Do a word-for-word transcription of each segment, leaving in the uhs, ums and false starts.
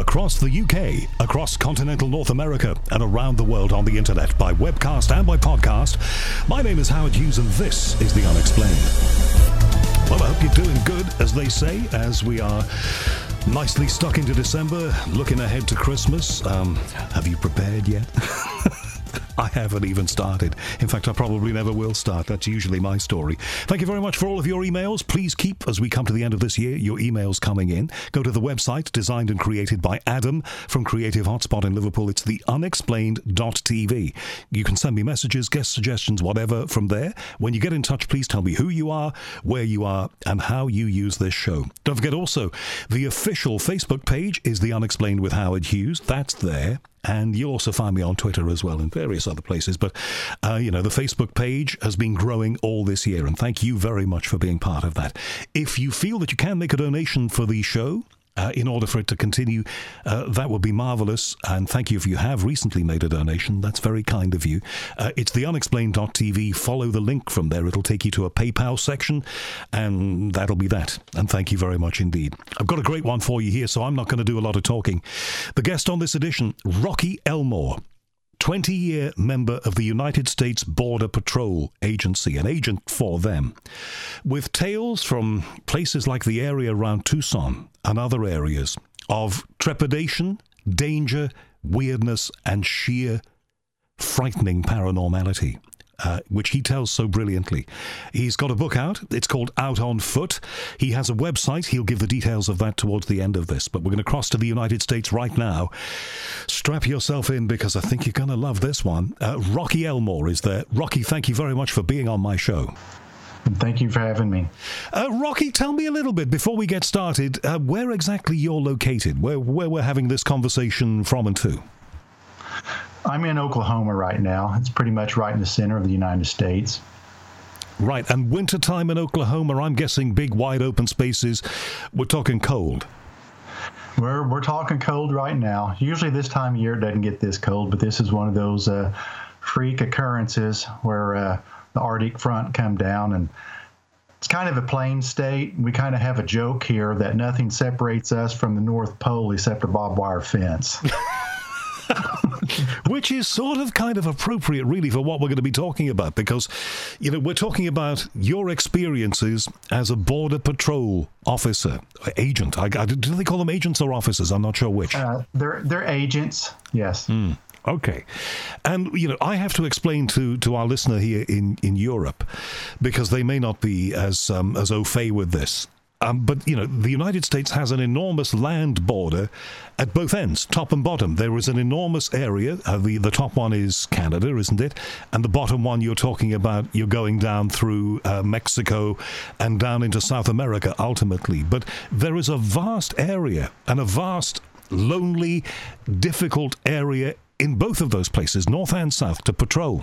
across the U K, across continental North America, and around the world on the internet by webcast and by podcast. My name is Howard Hughes, and this is The Unexplained. Well, I hope you're doing good, as they say, as we are nicely stuck into December, looking ahead to Christmas. Um, have you prepared yet? I haven't even started. In fact, I probably never will start. That's usually my story. Thank you very much for all of your emails. Please keep, as we come to the end of this year, your emails coming in. Go to the website, designed and created by Adam from Creative Hotspot in Liverpool. It's the unexplained dot t v. You can send me messages, guest suggestions, whatever from there. When you get in touch, please tell me who you are, where you are, and how you use this show. Don't forget also, the official Facebook page is The Unexplained with Howard Hughes. That's there. And you'll also find me on Twitter as well and various other places. But, uh, you know, the Facebook page has been growing all this year. And thank you very much for being part of that. If you feel that you can make a donation for the show, Uh, in order for it to continue, uh, that would be marvellous. And thank you if you have recently made a donation. That's very kind of you. Uh, it's the unexplained dot t v. Follow the link from there. It'll take you to a PayPal section, and that'll be that. And thank you very much indeed. I've got a great one for you here, so I'm not going to do a lot of talking. The guest on this edition, Rocky Elmore, twenty-year member of the United States Border Patrol Agency, an agent for them, with tales from places like the area around Tucson and other areas of trepidation, danger, weirdness, and sheer frightening paranormality, uh, which he tells so brilliantly. He's got a book out. It's called Out on Foot. He has a website. He'll give the details of that towards the end of this. But we're going to cross to the United States right now. Strap yourself in, because I think you're going to love this one. Uh, Rocky Elmore is there. Rocky, thank you very much for being on my show. Thank you for having me. Uh, Rocky, tell me a little bit, before we get started, uh, where exactly you're located, where, where we're having this conversation from and to. I'm in Oklahoma right now. It's pretty much right in the center of the United States. Right, and wintertime in Oklahoma, I'm guessing big, wide open spaces. We're talking cold. We're we're talking cold right now. Usually this time of year it doesn't get this cold, but this is one of those uh, freak occurrences where uh, the Arctic front come down, and it's kind of a plain state. We kind of have a joke here that nothing separates us from the North Pole except a barbed wire fence. Which is sort of kind of appropriate, really, for what we're going to be talking about, because, you know, we're talking about your experiences as a Border Patrol officer, agent. I, I, do they call them agents or officers? I'm not sure which. Uh, they're they're agents, yes. Mm. Okay. And, you know, I have to explain to, to our listener here in, in Europe, because they may not be as um, as au fait with this. Um, but, you know, the United States has an enormous land border at both ends, top and bottom. There is an enormous area. Uh, the, the top one is Canada, isn't it? And the bottom one you're talking about, you're going down through uh, Mexico and down into South America, ultimately. But there is a vast area and a vast, lonely, difficult area in both of those places, north and south, to patrol.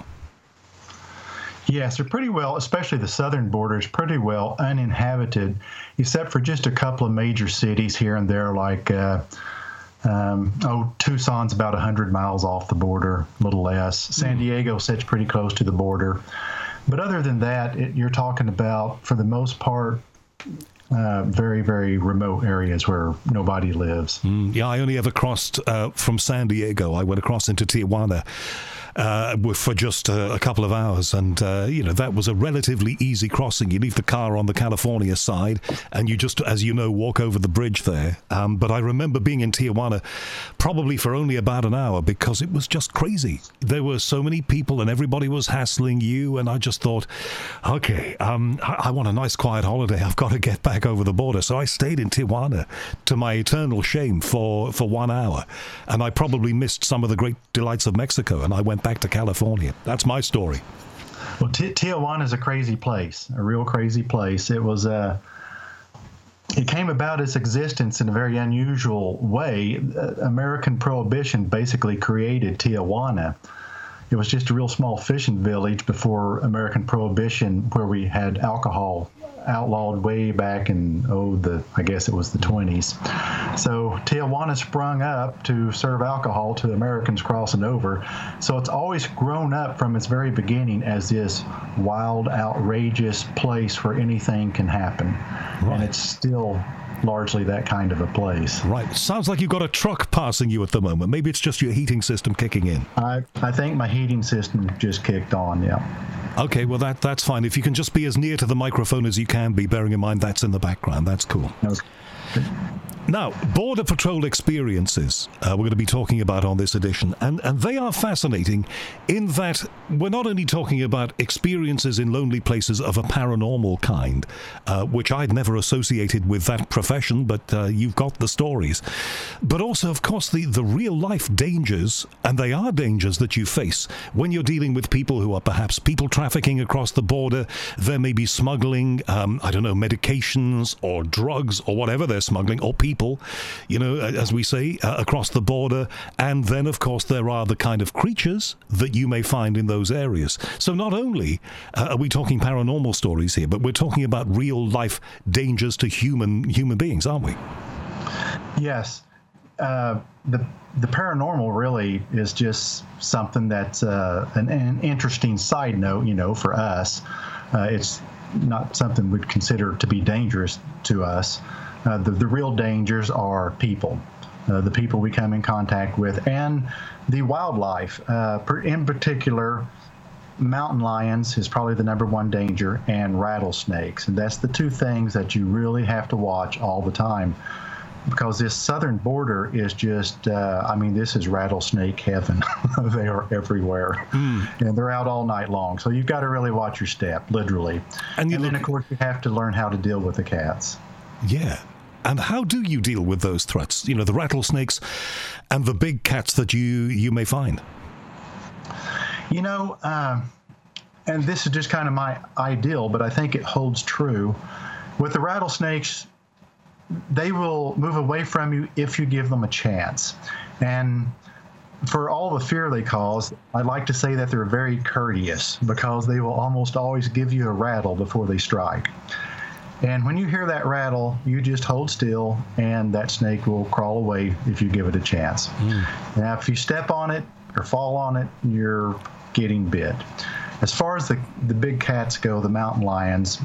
Yes, they're pretty well, especially the southern border is pretty well uninhabited, except for just a couple of major cities here and there, like, uh, um, oh, Tucson's about one hundred miles off the border, a little less. San Diego sits pretty close to the border. But other than that, it, you're talking about, for the most part, Uh, very, very remote areas where nobody lives. Mm, yeah, I only ever crossed uh, from San Diego. I went across into Tijuana uh, for just uh, a couple of hours, and uh, you know, that was a relatively easy crossing. You leave the car on the California side, and you just, as you know, walk over the bridge there. Um, but I remember being in Tijuana probably for only about an hour, because it was just crazy. There were so many people, and everybody was hassling you, and I just thought, okay, um, I, I want a nice quiet holiday. I've got to get back over the border. So I stayed in Tijuana, to my eternal shame, for, for one hour. And I probably missed some of the great delights of Mexico, and I went back to California. That's my story. Well, T- Tijuana is a crazy place, a real crazy place. It was uh, it came about its existence in a very unusual way. Uh, American Prohibition basically created Tijuana. It was just a real small fishing village before American Prohibition, where we had alcohol outlawed way back in, oh, the I guess it was the twenties. So Tijuana sprung up to serve alcohol to Americans crossing over. So it's always grown up from its very beginning as this wild, outrageous place where anything can happen. Right. And it's still largely that kind of a place. Right. Sounds like you've got a truck passing you at the moment. Maybe it's just your heating system kicking in. I, I think my heating system just kicked on, yeah. Okay, well, that that's fine. If you can just be as near to the microphone as you can be, bearing in mind that's in the background. That's cool. Okay. Now, Border Patrol experiences uh, we're going to be talking about on this edition, and, and they are fascinating in that we're not only talking about experiences in lonely places of a paranormal kind, uh, which I'd never associated with that profession, but uh, you've got the stories, but also, of course, the, the real-life dangers, and they are dangers that you face when you're dealing with people who are perhaps people trafficking across the border. There may be smuggling, um, I don't know, medications or drugs or whatever they're smuggling, or people. People, you know, as we say, uh, across the border. And then, of course, there are the kind of creatures that you may find in those areas. So not only uh, are we talking paranormal stories here, but we're talking about real life dangers to human human beings, aren't we? Yes. Uh, the the paranormal really is just something that's uh, an, an interesting side note, you know, for us. Uh, it's not something we'd consider to be dangerous to us. Uh, the, the real dangers are people, uh, the people we come in contact with, and the wildlife. Uh, per, in particular, mountain lions is probably the number one danger, and rattlesnakes. And that's the two things that you really have to watch all the time, because this southern border is just, uh, I mean, this is rattlesnake heaven. They are everywhere. Mm. And they're out all night long. So you've got to really watch your step, literally. And, and then, of course, you have to learn how to deal with the cats. Yeah. And how do you deal with those threats? You know, the rattlesnakes and the big cats that you, you may find. You know, uh, and this is just kind of my ideal, but I think it holds true. With the rattlesnakes, they will move away from you if you give them a chance. And for all the fear they cause, I like to say that they're very courteous, because they will almost always give you a rattle before they strike. And when you hear that rattle, you just hold still, and that snake will crawl away if you give it a chance. Mm. Now, if you step on it or fall on it, you're getting bit. As far as the, the big cats go, the mountain lions,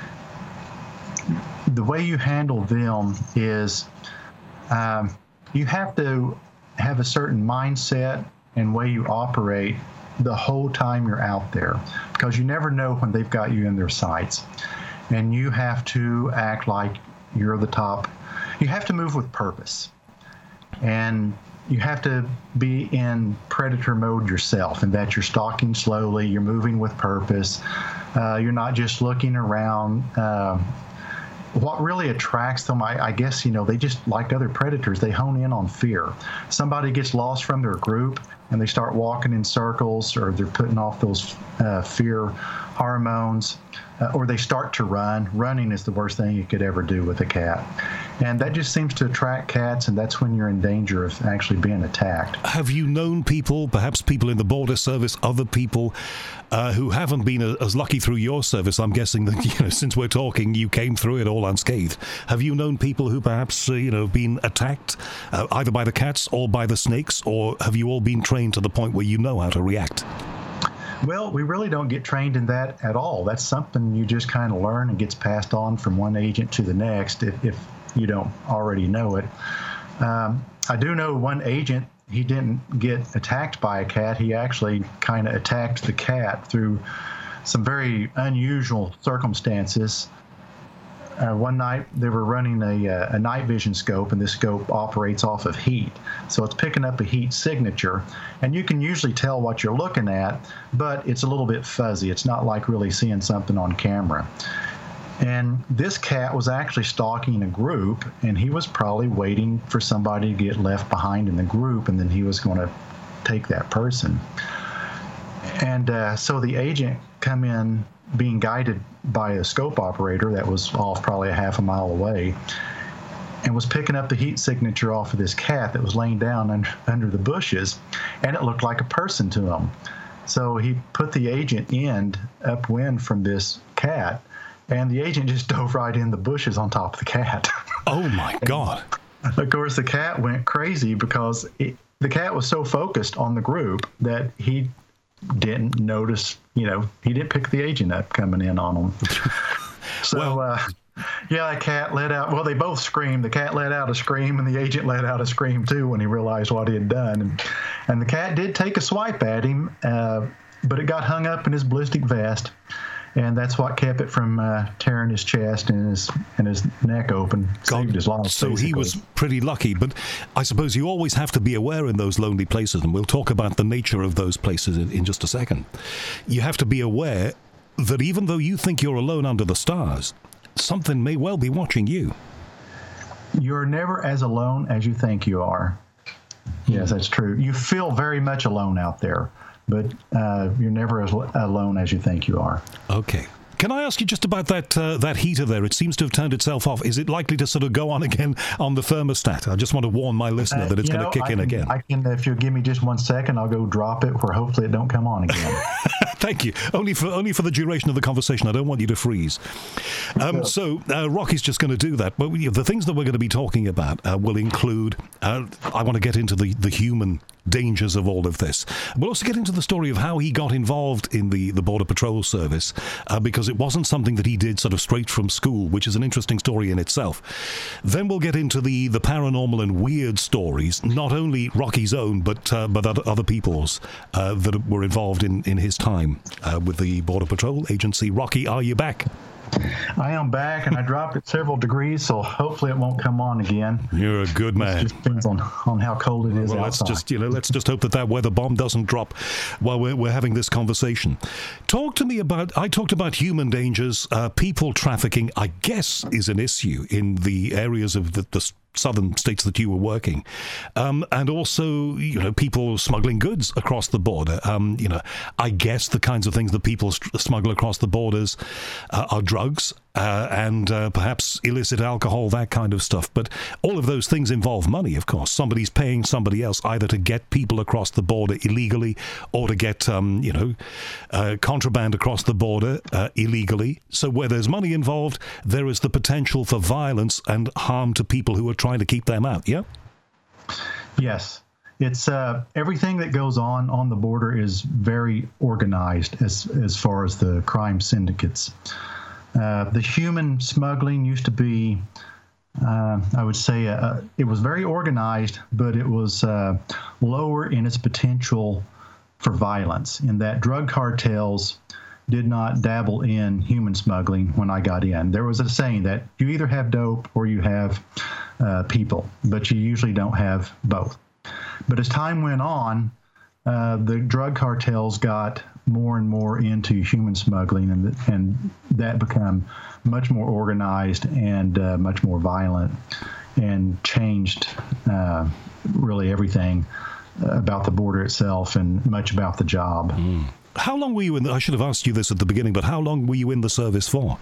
the way you handle them is um, you have to have a certain mindset and way you operate the whole time you're out there, because you never know when they've got you in their sights. And you have to act like you're the top. You have to move with purpose. And you have to be in predator mode yourself, and that you're stalking slowly, you're moving with purpose. Uh, you're not just looking around. Uh, what really attracts them, I, I guess, you know, they just, like other predators, they hone in on fear. Somebody gets lost from their group, and they start walking in circles, or they're putting off those uh, fear hormones, uh, or they start to run. Running is the worst thing you could ever do with a cat. And that just seems to attract cats, and that's when you're in danger of actually being attacked. Have you known people, perhaps people in the border service, other people uh, who haven't been a, as lucky through your service? I'm guessing that, you know, since we're talking, you came through it all unscathed. Have you known people who perhaps, uh, you know, been attacked uh, either by the cats or by the snakes, or have you all been trained to the point where you know how to react? Well, we really don't get trained in that at all. That's something you just kind of learn and gets passed on from one agent to the next if, if you don't already know it. Um, I do know one agent, he didn't get attacked by a cat. He actually kind of attacked the cat through some very unusual circumstances. Uh, one night they were running a, uh, a night vision scope, and this scope operates off of heat. So it's picking up a heat signature, and you can usually tell what you're looking at, but it's a little bit fuzzy. It's not like really seeing something on camera. And this cat was actually stalking a group, and he was probably waiting for somebody to get left behind in the group, and then he was going to take that person. And uh, so the agent come in being guided by a scope operator that was off probably a half a mile away, and was picking up the heat signature off of this cat that was laying down under, under the bushes, and it looked like a person to him. So he put the agent end upwind from this cat, and the agent just dove right in the bushes on top of the cat. Oh, my God. And of course, the cat went crazy because it, the cat was so focused on the group that he didn't notice, you know, he didn't pick the agent up coming in on him. So, well, uh, Yeah, the cat let out, well, they both screamed. The cat let out a scream, and the agent let out a scream, too, when he realized what he had done. And, and the cat did take a swipe at him, uh, but it got hung up in his ballistic vest. And that's what kept it from uh, tearing his chest and his and his neck open. Saved his life. So basically. He was pretty lucky. But I suppose you always have to be aware in those lonely places, and we'll talk about the nature of those places in, in just a second. You have to be aware that even though you think you're alone under the stars, something may well be watching you. You're never as alone as you think you are. Yes, that's true. You feel very much alone out there, but uh, you're never as alone as you think you are. Okay. Can I ask you just about that uh, that heater there? It seems to have turned itself off. Is it likely to sort of go on again on the thermostat? I just want to warn my listener uh, that it's going to kick I in can, again. I can, if you'll give me just one second, I'll go drop it where hopefully it don't come on again. Thank you. Only for only for the duration of the conversation. I don't want you to freeze. Um, so uh, Rocky's just going to do that. But we, the things that we're going to be talking about uh, will include, uh, I want to get into the, the human dangers of all of this. We'll also get into the story of how he got involved in the, the Border Patrol Service, uh, because it wasn't something that he did sort of straight from school, which is an interesting story in itself. Then we'll get into the, the paranormal and weird stories, not only Rocky's own, but uh, but other, other people's uh, that were involved in, in his time uh, with the Border Patrol Agency. Rocky, are you back? I am back, and I dropped it several degrees, so hopefully it won't come on again. You're a good man. It just depends on, on how cold it is well, outside. Let's just, you know, let's just hope that that weather bomb doesn't drop while we're, we're having this conversation. Talk to me about, I talked about human dangers, uh, people trafficking, I guess, is an issue in the areas of the, the southern states that you were working, um, and also, you know, people smuggling goods across the border. Um, you know, I guess the kinds of things that people st- smuggle across the borders uh, are drugs uh, and uh, perhaps illicit alcohol, that kind of stuff. But all of those things involve money, of course. Somebody's paying somebody else either to get people across the border illegally or to get, um, you know, uh, contraband across the border uh, illegally. So where there's money involved, there is the potential for violence and harm to people who are trying to keep them out, yeah? Yes. It's uh, everything that goes on on the border is very organized as as far as the crime syndicates. Uh, the human smuggling used to be, uh, I would say, uh, it was very organized, but it was uh, lower in its potential for violence, in that drug cartels did not dabble in human smuggling when I got in. There was a saying that you either have dope or you have uh, people, but you usually don't have both. But as time went on, uh, the drug cartels got more and more into human smuggling, and and that became much more organized and uh, much more violent, and changed uh, really everything about the border itself and much about the job. Mm. How long were you in the, I should have asked you this at the beginning, but how long were you in the service for?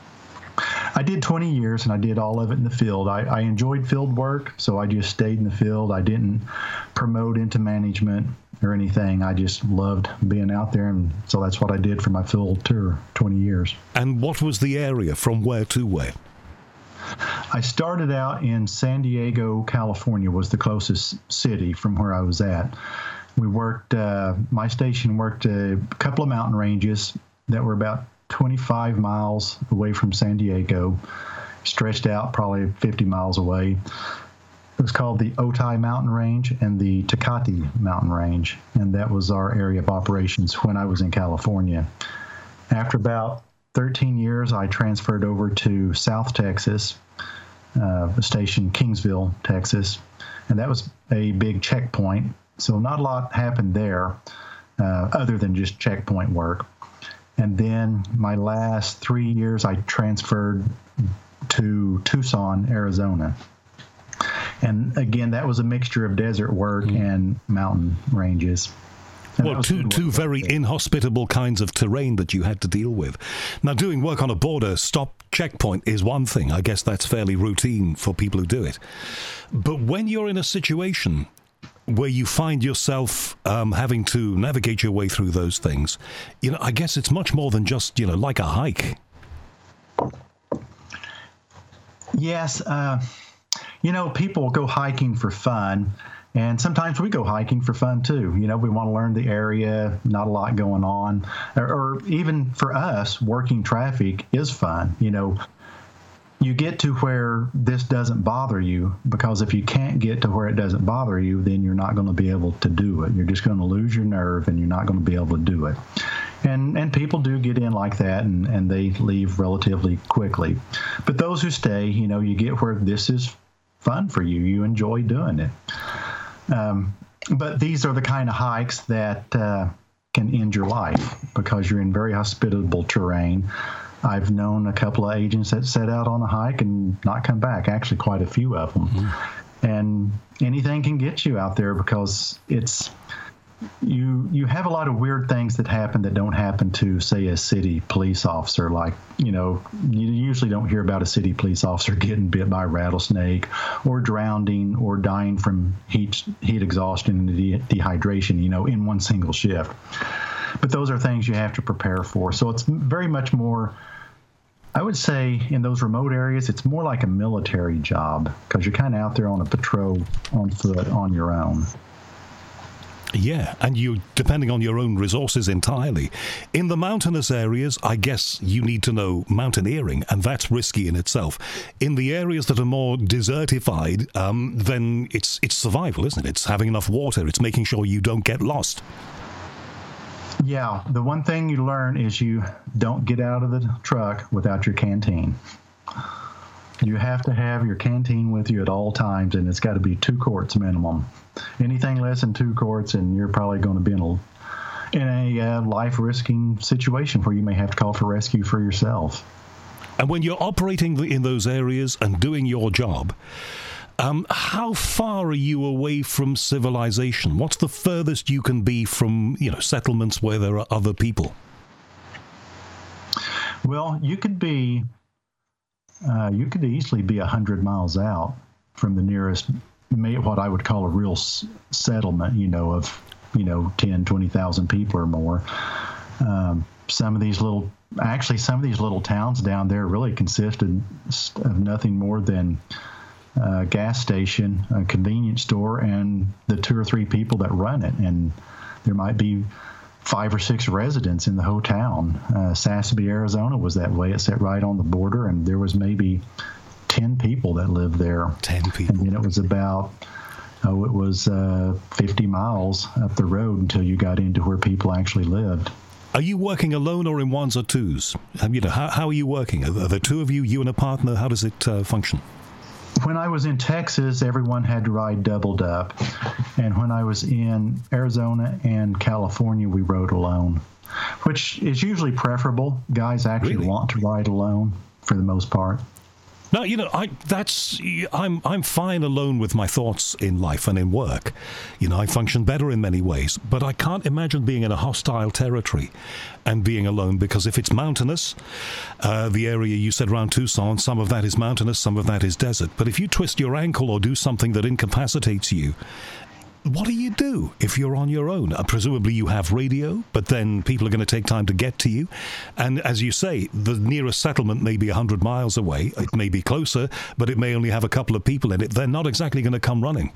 I did twenty years, and I did all of it in the field. I, I enjoyed field work, so I just stayed in the field. I didn't promote into management or anything. I just loved being out there, and so that's what I did for my field tour, twenty years. And what was the area, from where to where? I started out in San Diego, California, was the closest city from where I was at. We worked, uh, my station worked a couple of mountain ranges that were about twenty-five miles away from San Diego, stretched out probably fifty miles away. It was called the Otay Mountain Range and the Tecate Mountain Range, and that was our area of operations when I was in California. After about thirteen years, I transferred over to South Texas, uh, a station Kingsville, Texas, and that was a big checkpoint. So not a lot happened there uh, other than just checkpoint work. And then my last three years, I transferred to Tucson, Arizona. And again, that was a mixture of desert work mm. and mountain ranges. And well, two two very inhospitable kinds of terrain that you had to deal with. Now, doing work on a border stop checkpoint is one thing. I guess that's fairly routine for people who do it. But when you're in a situation where you find yourself um, having to navigate your way through those things, you know, I guess it's much more than just, you know, like a hike. Yes. Uh, you know, people go hiking for fun, and sometimes we go hiking for fun too. You know, we want to learn the area, not a lot going on. Or, or even for us, working traffic is fun. You know, you get to where this doesn't bother you, because if you can't get to where it doesn't bother you, then you're not going to be able to do it. You're just going to lose your nerve, and you're not going to be able to do it. And and people do get in like that, and, and they leave relatively quickly. But those who stay, you know, you get where this is fun for you. You enjoy doing it. Um, but these are the kind of hikes that uh, can end your life, because you're in very hospitable terrain. I've known a couple of agents that set out on a hike and not come back, actually quite a few of them. Mm-hmm. And anything can get you out there, because it's you you have a lot of weird things that happen that don't happen to, say, a city police officer. Like, you know, you usually don't hear about a city police officer getting bit by a rattlesnake or drowning or dying from heat, heat exhaustion and de- dehydration, you know, in one single shift. But those are things you have to prepare for. So it's very much more, I would say, in those remote areas, it's more like a military job, because you're kind of out there on a patrol on foot on your own. Yeah, and you, depending on your own resources entirely. In the mountainous areas, I guess you need to know mountaineering, and that's risky in itself. In the areas that are more desertified, um, then it's it's survival, isn't it? It's having enough water. It's making sure you don't get lost. Yeah, the one thing you learn is you don't get out of the truck without your canteen. You have to have your canteen with you at all times, and it's got to be two quarts minimum. Anything less than two quarts, and you're probably going to be in a in a uh, life-risking situation where you may have to call for rescue for yourself. And when you're operating in those areas and doing your job, um, how far are you away from civilization? What's the furthest you can be from, you know, settlements where there are other people? Well, you could be. Uh, you could easily be one hundred miles out from the nearest, what I would call a real s- settlement, you know, of, you know, ten, twenty thousand people or more. Um, some of these little, actually, some of these little towns down there really consisted of nothing more than a gas station, a convenience store, and the two or three people that run it. And there might be five or six residents in the whole town. Uh, Sassby, Arizona was that way. It sat right on the border, and there was maybe ten people that lived there. Ten people. And then it was about, oh, it was uh, fifty miles up the road until you got into where people actually lived. Are you working alone or in ones or twos? Um, you know, how, how are you working? Are there two of you, you and a partner? How does it uh, function? When I was in Texas, everyone had to ride doubled up. And when I was in Arizona and California, we rode alone, which is usually preferable. Guys actually Really? want to ride alone for the most part. No, you know, I that's I'm I'm fine alone with my thoughts in life and in work. You know, I function better in many ways, but I can't imagine being in a hostile territory and being alone, because if it's mountainous, uh, the area you said around Tucson, some of that is mountainous, some of that is desert. But if you twist your ankle or do something that incapacitates you, what do you do if you're on your own? Uh, presumably you have radio, but then people are going to take time to get to you. And as you say, the nearest settlement may be one hundred miles away. It may be closer, but it may only have a couple of people in it. They're not exactly going to come running.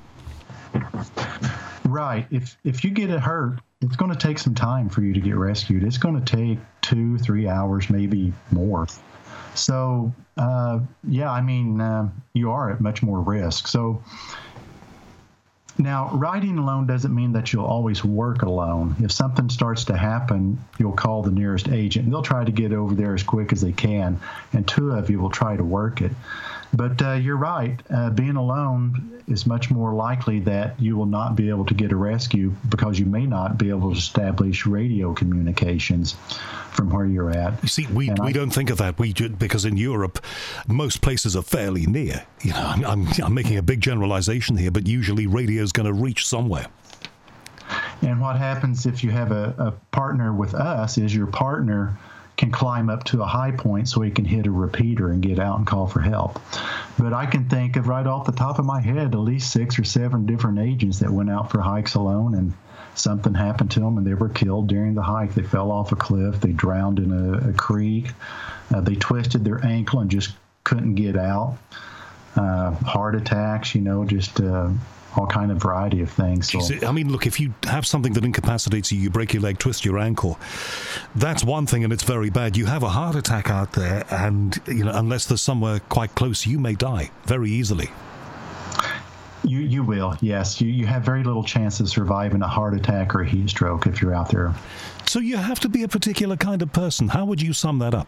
Right. If if you get hurt, it's going to take some time for you to get rescued. It's going to take two, three hours, maybe more. So, uh, yeah, I mean, uh, you are at much more risk. So, now, riding alone doesn't mean that you'll always work alone. If something starts to happen, you'll call the nearest agent. They'll try to get over there as quick as they can, and two of you will try to work it. But uh, you're right. Uh, being alone is much more likely that you will not be able to get a rescue, because you may not be able to establish radio communications from where you're at. You see, we And we I, don't think of that. We do, because in Europe, most places are fairly near. You know, I'm, I'm I'm making a big generalization here, but usually radio's going to reach somewhere. And what happens if you have a, a partner with us is your partner can climb up to a high point so he can hit a repeater and get out and call for help. But I can think of right off the top of my head at least six or seven different agents that went out for hikes alone, and something happened to them and they were killed during the hike. They fell off a cliff. They drowned in a, a creek. Uh, they twisted their ankle and just couldn't get out. uh, heart attacks, you know, just uh, all kind of variety of things. So. Jeez, I mean, look, if you have something that incapacitates you, you break your leg, twist your ankle, that's one thing, and it's very bad. You have a heart attack out there, and, you know, unless there's somewhere quite close, you may die very easily. You you will, yes. You you have very little chance of surviving a heart attack or a heat stroke if you're out there. So you have to be a particular kind of person. How would you sum that up?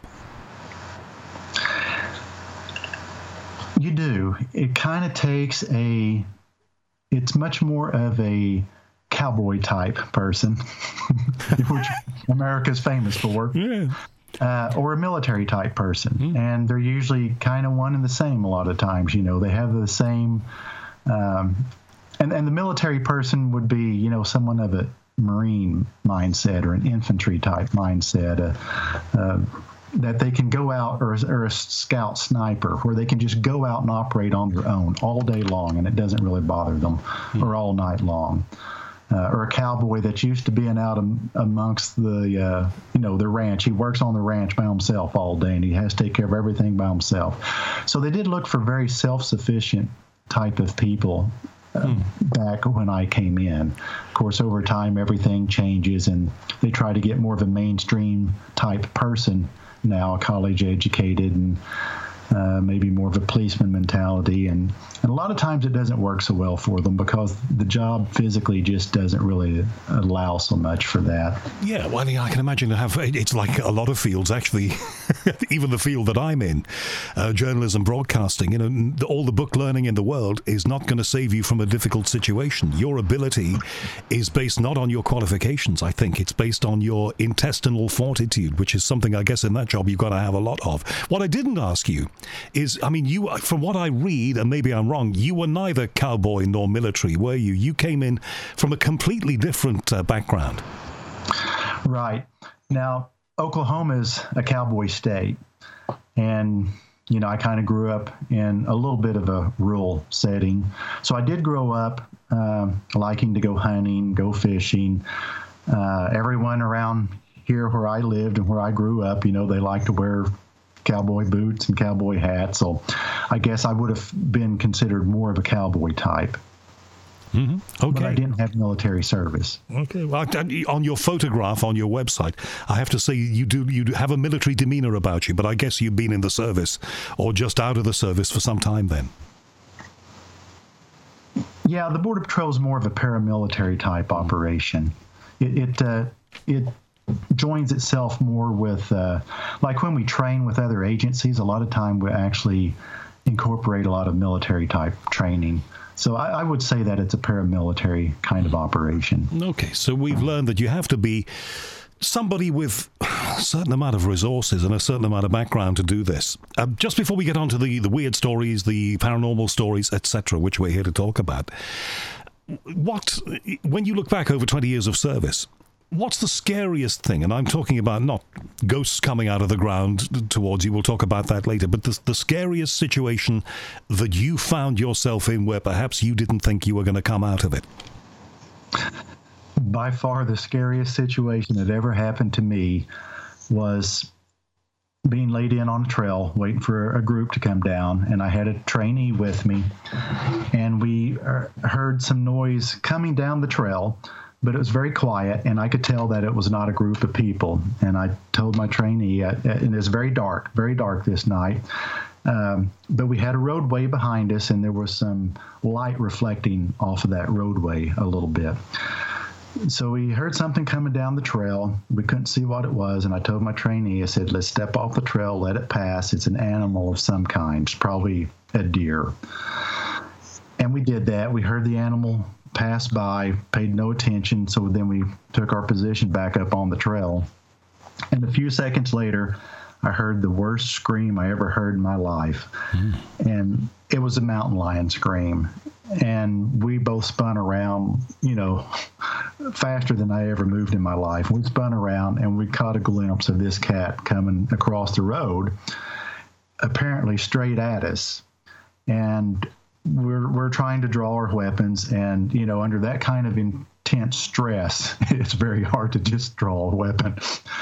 You do. It kind of takes a, it's much more of a cowboy type person, which America's famous for. Yeah. Uh, or a military type person. Mm. And they're usually kind of one and the same a lot of times. You know, they have the same... Um, and, and the military person would be, you know, someone of a Marine mindset or an infantry type mindset, uh, uh, that they can go out, or, or a scout sniper, where they can just go out and operate on their own all day long, and it doesn't really bother them, mm. or all night long. Uh, or a cowboy that's used to being out am, amongst the, uh, you know, the ranch. He works on the ranch by himself all day, and he has to take care of everything by himself. So they did look for very self-sufficient type of people uh, hmm. back when I came in. Of course, over time, everything changes, and they try to get more of a mainstream type person now, college educated, and uh, maybe more of a policeman mentality. And, and a lot of times it doesn't work so well for them because the job physically just doesn't really allow so much for that. Yeah, well, I can imagine to have, it's like a lot of fields, actually, even the field that I'm in, uh, journalism, broadcasting, you know, all the book learning in the world is not going to save you from a difficult situation. Your ability is based not on your qualifications, I think. It's based on your intestinal fortitude, which is something, I guess, in that job you've got to have a lot of. What I didn't ask you is, I mean, you, from what I read, and maybe I'm wrong, you were neither cowboy nor military, were you? You came in from a completely different uh, background. Right. Now, Oklahoma is a cowboy state, and, you know, I kind of grew up in a little bit of a rural setting. So I did grow up um, liking to go hunting, go fishing. Uh, everyone around here where I lived and where I grew up, you know, they like to wear cowboy boots and cowboy hats. So I guess I would have been considered more of a cowboy type. Mm-hmm. Okay. But I didn't have military service. Okay. Well, on your photograph on your website, I have to say you do you do have a military demeanor about you, but I guess you've been in the service or just out of the service for some time then. Yeah, the Border Patrol is more of a paramilitary type operation. It it uh, it joins itself more with, uh, like when we train with other agencies, a lot of time we actually incorporate a lot of military type training. So I, I would say that it's a paramilitary kind of operation. Okay, so we've learned that you have to be somebody with a certain amount of resources and a certain amount of background to do this. Uh, just before we get on to the, the weird stories, the paranormal stories, et cetera, which we're here to talk about, what, when you look back over twenty years of service, what's the scariest thing? And I'm talking about not ghosts coming out of the ground towards you. We'll talk about that later. But the, the scariest situation that you found yourself in where perhaps you didn't think you were going to come out of it. By far the scariest situation that ever happened to me was being laid in on a trail, waiting for a group to come down. And I had a trainee with me. And we heard some noise coming down the trail. But it was very quiet, and I could tell that it was not a group of people. And I told my trainee, uh, and it was very dark, very dark this night, um, but we had a roadway behind us, and there was some light reflecting off of that roadway a little bit. So we heard something coming down the trail. We couldn't see what it was, and I told my trainee, I said, let's step off the trail, let it pass. It's an animal of some kind. It's probably a deer. And we did that. We heard the animal passed by, paid no attention, so then we took our position back up on the trail. And a few seconds later, I heard the worst scream I ever heard in my life. Mm. And it was a mountain lion scream. And we both spun around, you know, faster than I ever moved in my life. We spun around, and we caught a glimpse of this cat coming across the road, apparently straight at us. And we're we're trying to draw our weapons, and, you know, under that kind of intense stress, it's very hard to just draw a weapon.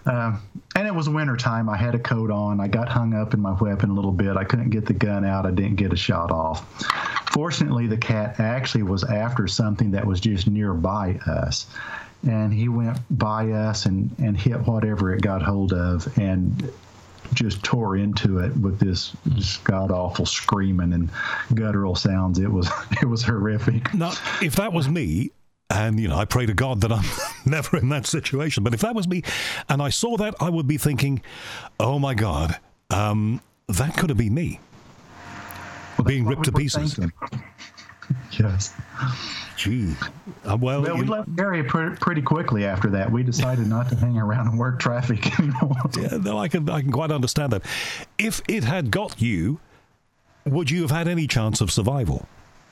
Uh, and it was winter time. I had a coat on. I got hung up in my weapon a little bit. I couldn't get the gun out. I didn't get a shot off. Fortunately, the cat actually was after something that was just nearby us. And he went by us and, and hit whatever it got hold of and just tore into it with this, this god-awful screaming and guttural sounds. It was it was horrific. Now, if that was me, and, you know, I pray to God that I'm never in that situation, but if that was me and I saw that, I would be thinking, oh, my God, um, that could have been me. Well, being ripped to pieces. Yes. Gee. Uh, well, well we you, left the area pretty, pretty quickly after that. We decided not to hang around and work traffic anymore. Yeah, no, I can, I can quite understand that. If it had got you, would you have had any chance of survival?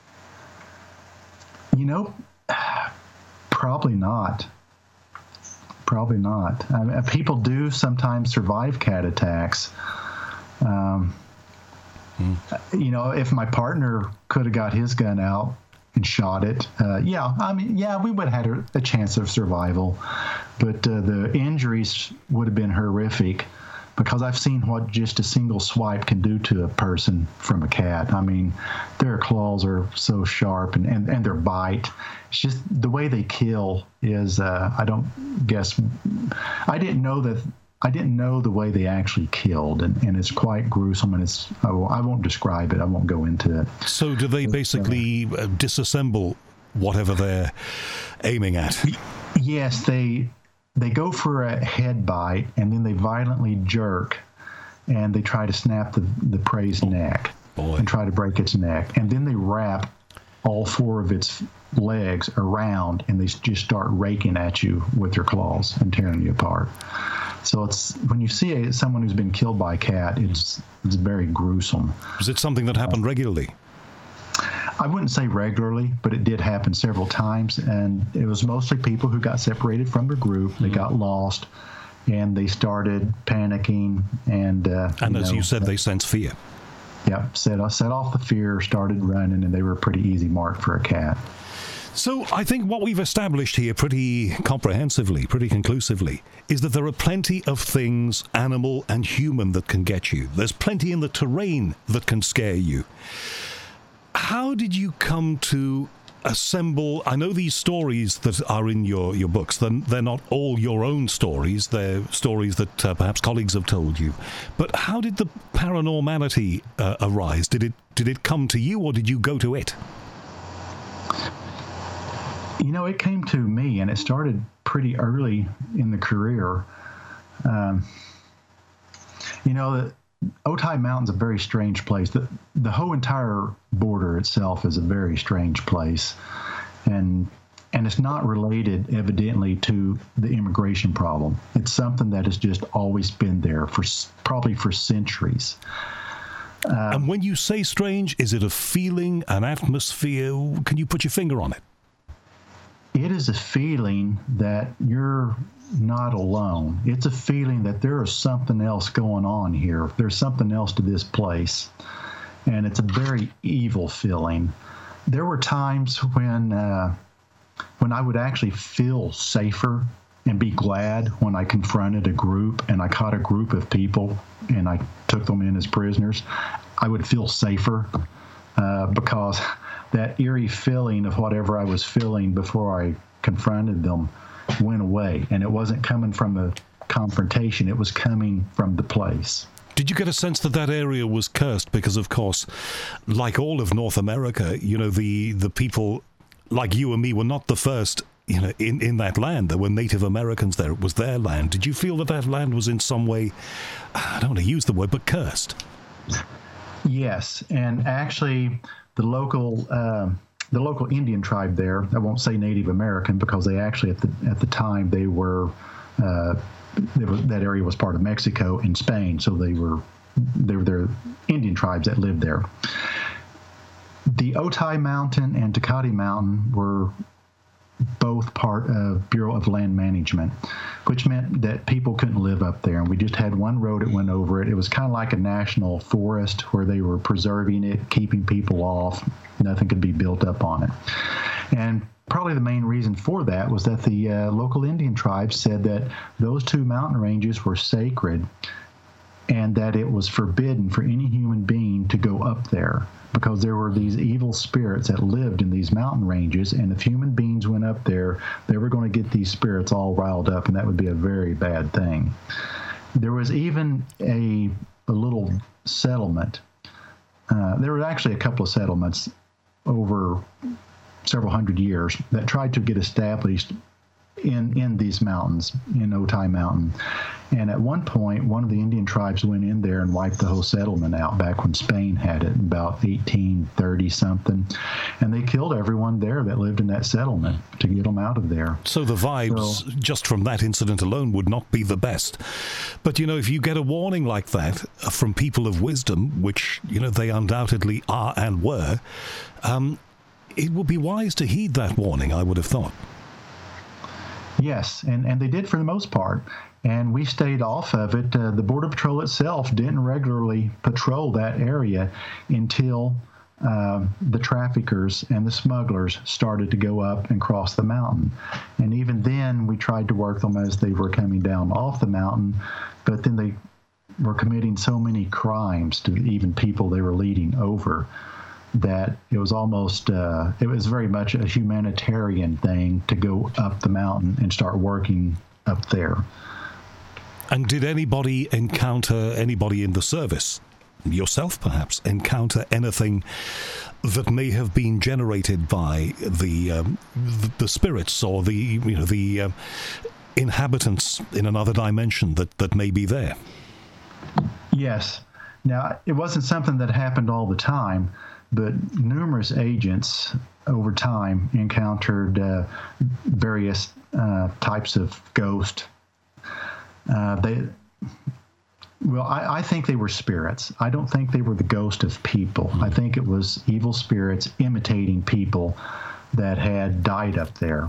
You know, probably not. Probably not. I mean, people do sometimes survive cat attacks. Um, mm. You know, if my partner could have got his gun out and shot it, uh, yeah, I mean, yeah, we would have had a, a chance of survival. But uh, the injuries would have been horrific, because I've seen what just a single swipe can do to a person from a cat. I mean, their claws are so sharp, and, and, and their bite. It's just the way they kill is, uh, I don't guess, I didn't know that, I didn't know the way they actually killed, and, and it's quite gruesome, and it's, I won't, I won't describe it, I won't go into it. So do they basically uh, disassemble whatever they're aiming at? Yes, they... They go for a head bite, and then they violently jerk, and they try to snap the, the prey's oh, neck boy. and try to break its neck. And then they wrap all four of its legs around, and they just start raking at you with their claws and tearing you apart. So it's when you see a, someone who's been killed by a cat, it's it's very gruesome. Is it something that happened regularly? I wouldn't say regularly, but it did happen several times, and it was mostly people who got separated from their group. They mm-hmm. got lost, and they started panicking. And uh, and you as know, you said, they sense fear. Yeah, set, set off the fear, started running, and they were a pretty easy mark for a cat. So I think what we've established here pretty comprehensively, pretty conclusively, is that there are plenty of things, animal and human, that can get you. There's plenty in the terrain that can scare you. How did you come to assemble? I know these stories that are in your, your books, they're, they're not all your own stories. They're stories that uh, perhaps colleagues have told you. But how did the paranormality uh, arise? Did it did it come to you, or did you go to it? You know, it came to me, and it started pretty early in the career. Um, you know, the Otay Mountain's a very strange place. The, the whole entire border itself is a very strange place. And and it's not related, evidently, to the immigration problem. It's something that has just always been there, for probably for centuries. Uh, and when you say strange, is it a feeling, an atmosphere? Can you put your finger on it? It is a feeling that you're not alone. It's a feeling that there is something else going on here. There's something else to this place. And it's a very evil feeling. There were times when uh, when I would actually feel safer and be glad when I confronted a group and I caught a group of people and I took them in as prisoners. I would feel safer uh, because that eerie feeling of whatever I was feeling before I confronted them went away, and it wasn't coming from the confrontation, it was coming from the place. Did you get a sense that that area was cursed? Because, of course, like all of North America, you know, the, the people like you and me were not the first, you know, in, in that land. There were Native Americans there. It was their land. Did you feel that that land was in some way, I don't want to use the word, but cursed? Yes, and actually the local... Uh, The local Indian tribe there, I won't say Native American because they actually at the at the time they were, uh, they were that area was part of Mexico and Spain, so they were they were their Indian tribes that lived there. The Otay Mountain and Tecate Mountain were both part of Bureau of Land Management, which meant that people couldn't live up there, and we just had one road that went over it. It was kind of like a national forest where they were preserving it, keeping people off. Nothing could be built up on it. And probably the main reason for that was that the uh, local Indian tribes said that those two mountain ranges were sacred and that it was forbidden for any human being to go up there because there were these evil spirits that lived in these mountain ranges, and if human beings went up there, they were going to get these spirits all riled up, and that would be a very bad thing. There was even a, a little settlement. Uh, there were actually a couple of settlements over several hundred years that tried to get established in in these mountains, in Otay Mountain. And at one point, one of the Indian tribes went in there and wiped the whole settlement out back when Spain had it in about eighteen thirty something. And they killed everyone there that lived in that settlement to get them out of there. So the vibes, so, just from that incident alone, would not be the best. But, you know, if you get a warning like that from people of wisdom, which, you know, they undoubtedly are and were, um, it would be wise to heed that warning, I would have thought. Yes, and, and they did for the most part. And we stayed off of it. Uh, the Border Patrol itself didn't regularly patrol that area until uh, the traffickers and the smugglers started to go up and cross the mountain. And even then, we tried to work them as they were coming down off the mountain, but then they were committing so many crimes to even people they were leading over that it was almost, uh, it was very much a humanitarian thing to go up the mountain and start working up there. And did anybody encounter, anybody in the service, yourself perhaps, encounter anything that may have been generated by the um, the, the spirits or the, you know, the uh, inhabitants in another dimension that, that may be there? Yes. Now, it wasn't something that happened all the time, but numerous agents over time encountered uh, various uh, types of ghost. Uh, they, well, I, I think they were spirits. I don't think they were the ghost of people. Mm-hmm. I think it was evil spirits imitating people that had died up there.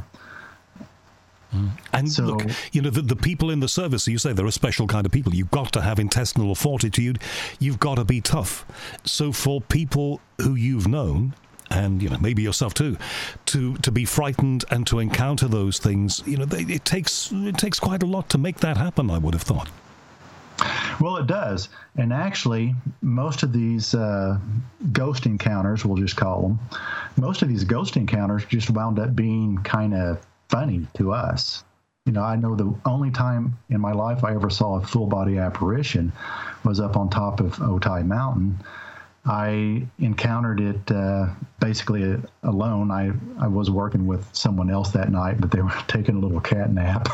And so, look, you know, the, the people in the service, you say they're a special kind of people. You've got to have intestinal fortitude. You've got to be tough. So for people who you've known, and, you know, maybe yourself too, to to be frightened and to encounter those things, you know, they, it takes it takes quite a lot to make that happen, I would have thought. Well, it does. And actually, most of these uh, ghost encounters, we'll just call them, most of these ghost encounters just wound up being kind of funny to us. You know, I know the only time in my life I ever saw a full body apparition was up on top of Otay Mountain. I encountered it uh, basically alone. I, I was working with someone else that night, but they were taking a little cat nap.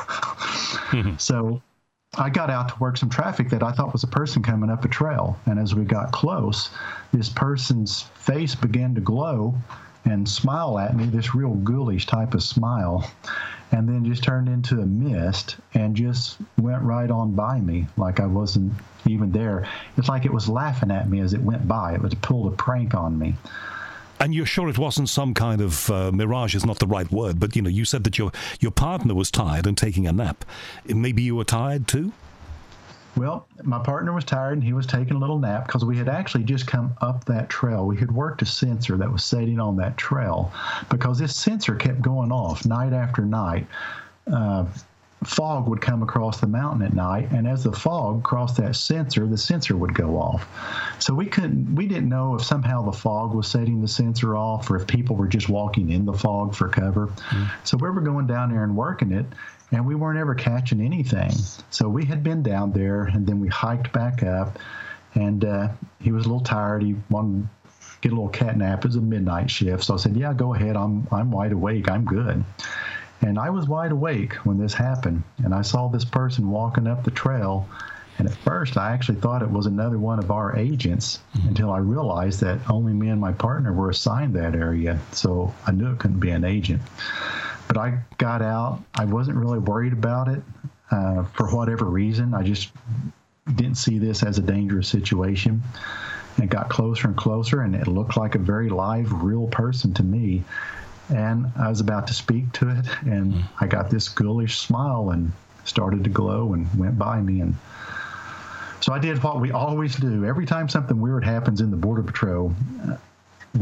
So I got out to work some traffic that I thought was a person coming up a trail. And as we got close, this person's face began to glow and smile at me, this real ghoulish type of smile, and then just turned into a mist and just went right on by me like I wasn't even there. It's like it was laughing at me as it went by. It was pulled a prank on me. And you're sure it wasn't some kind of uh, mirage is not the right word, but, you know, you said that your your partner was tired and taking a nap. Maybe you were tired too? Well, my partner was tired, and he was taking a little nap because we had actually just come up that trail. We had worked a sensor that was setting on that trail because this sensor kept going off night after night. Uh, fog would come across the mountain at night, and as the fog crossed that sensor, the sensor would go off. So we couldn't, we didn't know if somehow the fog was setting the sensor off or if people were just walking in the fog for cover. Mm-hmm. So we were going down there and working it, and we weren't ever catching anything. So we had been down there, and then we hiked back up, and uh, he was a little tired. He wanted to get a little cat nap. It was a midnight shift. So I said, yeah, go ahead. I'm I'm wide awake. I'm good. And I was wide awake when this happened, and I saw this person walking up the trail. And at first, I actually thought it was another one of our agents mm-hmm. until I realized that only me and my partner were assigned that area. So I knew it couldn't be an agent. But I got out. I wasn't really worried about it uh, for whatever reason. I just didn't see this as a dangerous situation. And it got closer and closer, and it looked like a very live, real person to me. And I was about to speak to it, and mm. I got this ghoulish smile and started to glow and went by me. And so I did what we always do. Every time something weird happens in the Border Patrol, uh, we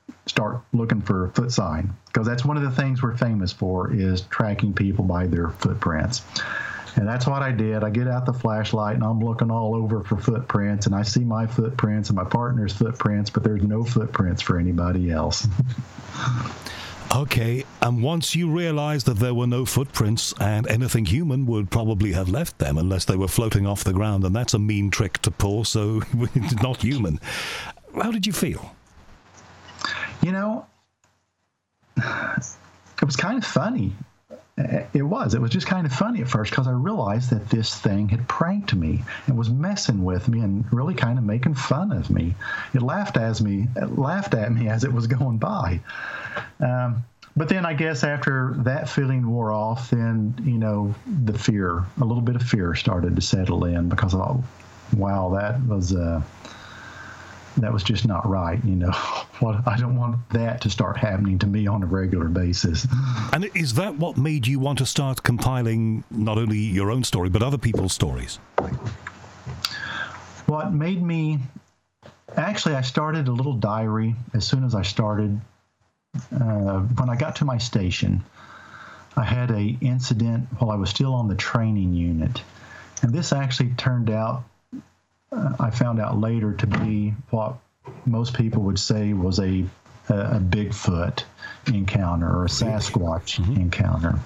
start looking for foot sign, because that's one of the things we're famous for, is tracking people by their footprints. And that's what I did. I get out the flashlight and I'm looking all over for footprints, and I see my footprints and my partner's footprints, but there's no footprints for anybody else. Okay, and once you realized that there were no footprints and anything human would probably have left them unless they were floating off the ground, and that's a mean trick to pull, so it's not human. How did you feel? You know, it was kind of funny. It was. It was just kind of funny at first, because I realized that this thing had pranked me and was messing with me and really kind of making fun of me. It laughed at me, it laughed at me as it was going by. Um, but then I guess after that feeling wore off, then, you know, the fear, a little bit of fear started to settle in, because I thought, wow, that was uh, that was just not right, you know. Well, I don't want that to start happening to me on a regular basis. And is that what made you want to start compiling not only your own story, but other people's stories? What made me... Actually, I started a little diary as soon as I started. Uh, when I got to my station, I had a incident while I was still on the training unit. And this actually turned out, uh, I found out later, to be what most people would say was a a, a Bigfoot encounter or a Sasquatch mm-hmm. encounter.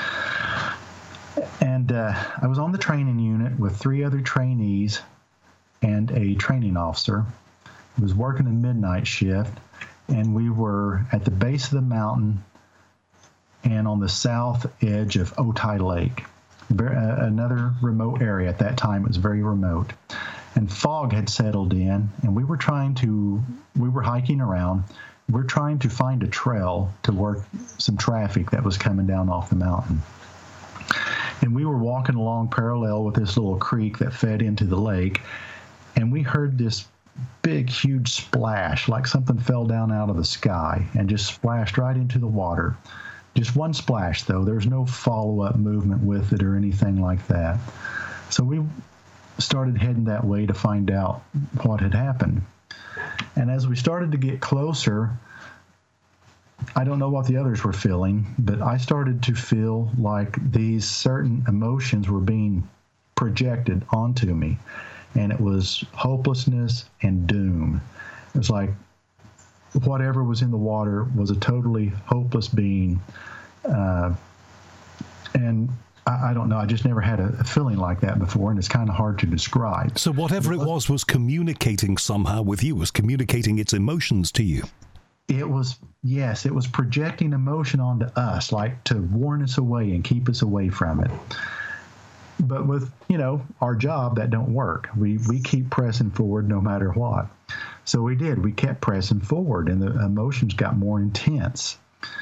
And uh, I was on the training unit with three other trainees and a training officer. I was working a midnight shift, and we were at the base of the mountain and on the south edge of Otay Lake, another remote area. At that time, it was very remote. And fog had settled in, and we were trying to, we were hiking around. We're trying to find a trail to work some traffic that was coming down off the mountain. And we were walking along parallel with this little creek that fed into the lake, and we heard this big, huge splash, like something fell down out of the sky and just splashed right into the water. Just one splash, though. There's no follow-up movement with it or anything like that. So we started heading that way to find out what had happened. And as we started to get closer, I don't know what the others were feeling, but I started to feel like these certain emotions were being projected onto me. And it was hopelessness and doom. It was like whatever was in the water was a totally hopeless being. Uh, and I, I don't know, I just never had a, a feeling like that before, and it's kind of hard to describe. So whatever it was was communicating somehow with you, was communicating its emotions to you. It was, yes, it was projecting emotion onto us, like to warn us away and keep us away from it. But with, you know, our job, that don't work. We we keep pressing forward no matter what. So we did. We kept pressing forward, and the emotions got more intense.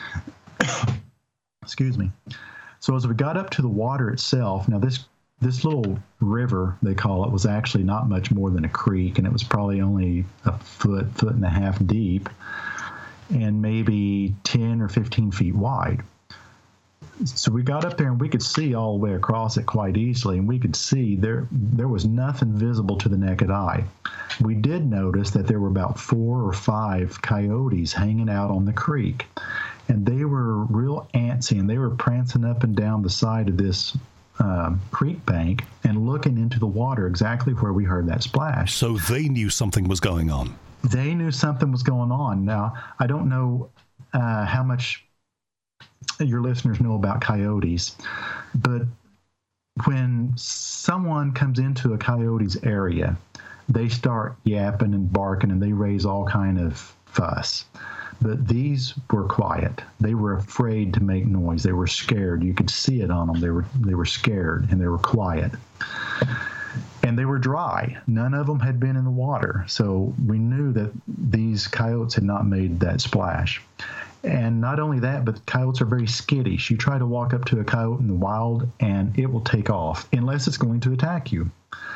Excuse me. So as we got up to the water itself, now this this little river, they call it, was actually not much more than a creek, and it was probably only a foot, foot and a half deep, and maybe ten or fifteen feet wide. So we got up there and we could see all the way across it quite easily, and we could see there there was nothing visible to the naked eye. We did notice that there were about four or five coyotes hanging out on the creek, and they were real antsy, and they were prancing up and down the side of this uh, creek bank and looking into the water exactly where we heard that splash. So they knew something was going on. They knew something was going on. Now, I don't know uh, how much your listeners know about coyotes, but when someone comes into a coyote's area, they start yapping and barking, and they raise all kind of fuss. But these were quiet. They were afraid to make noise. They were scared. You could see it on them. They were they were scared, and they were quiet. And they were dry. None of them had been in the water. So we knew that these coyotes had not made that splash. And not only that, but coyotes are very skittish. You try to walk up to a coyote in the wild, and it will take off unless it's going to attack you.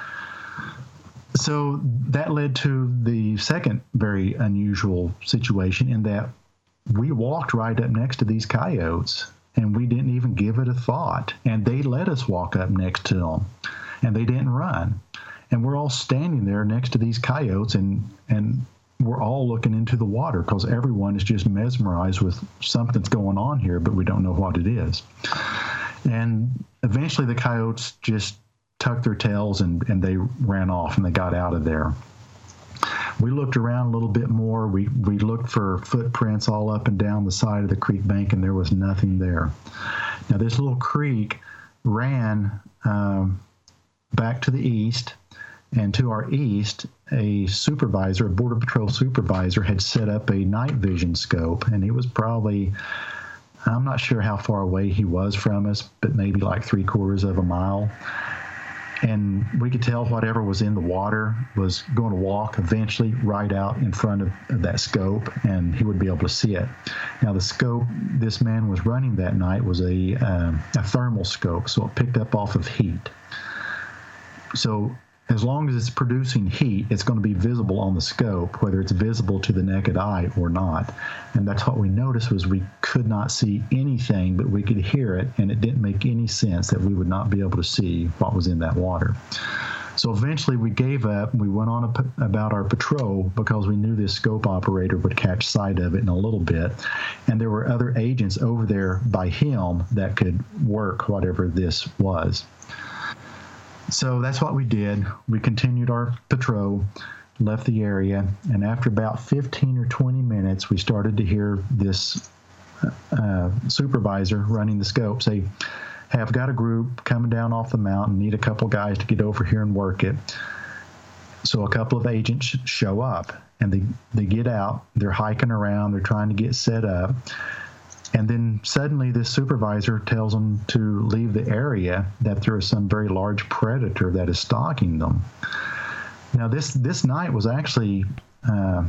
So that led to the second very unusual situation, in that we walked right up next to these coyotes, and we didn't even give it a thought. And they let us walk up next to them, and they didn't run. And we're all standing there next to these coyotes, and, and we're all looking into the water because everyone is just mesmerized with something's going on here, but we don't know what it is. And eventually the coyotes just tucked their tails and, and they ran off and they got out of there. We looked around a little bit more. We, we looked for footprints all up and down the side of the creek bank, and there was nothing there. Now, this little creek ran um, back to the east, and to our east, a supervisor, a Border Patrol supervisor, had set up a night vision scope, and he was probably, I'm not sure how far away he was from us, but maybe like three quarters of a mile. And we could tell whatever was in the water was going to walk eventually right out in front of, of that scope, and he would be able to see it. Now, the scope this man was running that night was a, um, a thermal scope, so it picked up off of heat. So as long as it's producing heat, it's going to be visible on the scope, whether it's visible to the naked eye or not. And that's what we noticed was we could not see anything, but we could hear it, and it didn't make any sense that we would not be able to see what was in that water. So eventually we gave up, and we went on a, about our patrol because we knew this scope operator would catch sight of it in a little bit. And there were other agents over there by him that could work whatever this was. So that's what we did. We continued our patrol, left the area, and after about fifteen or twenty minutes, we started to hear this uh, supervisor running the scope say, "Hey, I've got a group coming down off the mountain, need a couple guys to get over here and work it." So a couple of agents show up, and they, they get out, they're hiking around, they're trying to get set up. And then suddenly this supervisor tells them to leave the area, that there is some very large predator that is stalking them. Now, this, this night was actually, uh,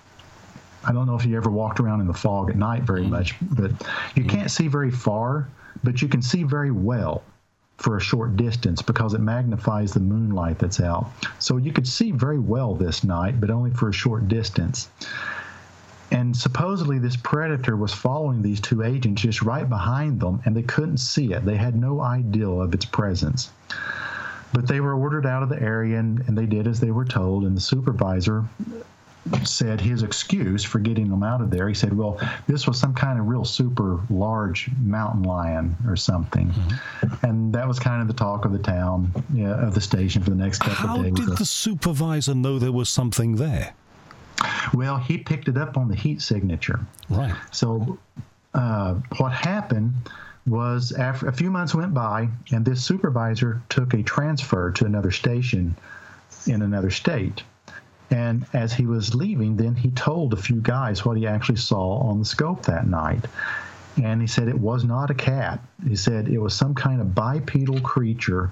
I don't know if you ever walked around in the fog at night very much, but you can't see very far, but you can see very well for a short distance because it magnifies the moonlight that's out. So you could see very well this night, but only for a short distance. And supposedly this predator was following these two agents just right behind them, and they couldn't see it. They had no idea of its presence. But they were ordered out of the area, and, and they did as they were told, and the supervisor said his excuse for getting them out of there. He said, well, this was some kind of real super large mountain lion or something. Mm-hmm. And that was kind of the talk of the town, yeah, of the station for the next couple How of days. How did the supervisor know there was something there? Well, he picked it up on the heat signature. Right. So uh, what happened was after a few months went by, and this supervisor took a transfer to another station in another state. And as he was leaving, then he told a few guys what he actually saw on the scope that night. And he said it was not a cat. He said it was some kind of bipedal creature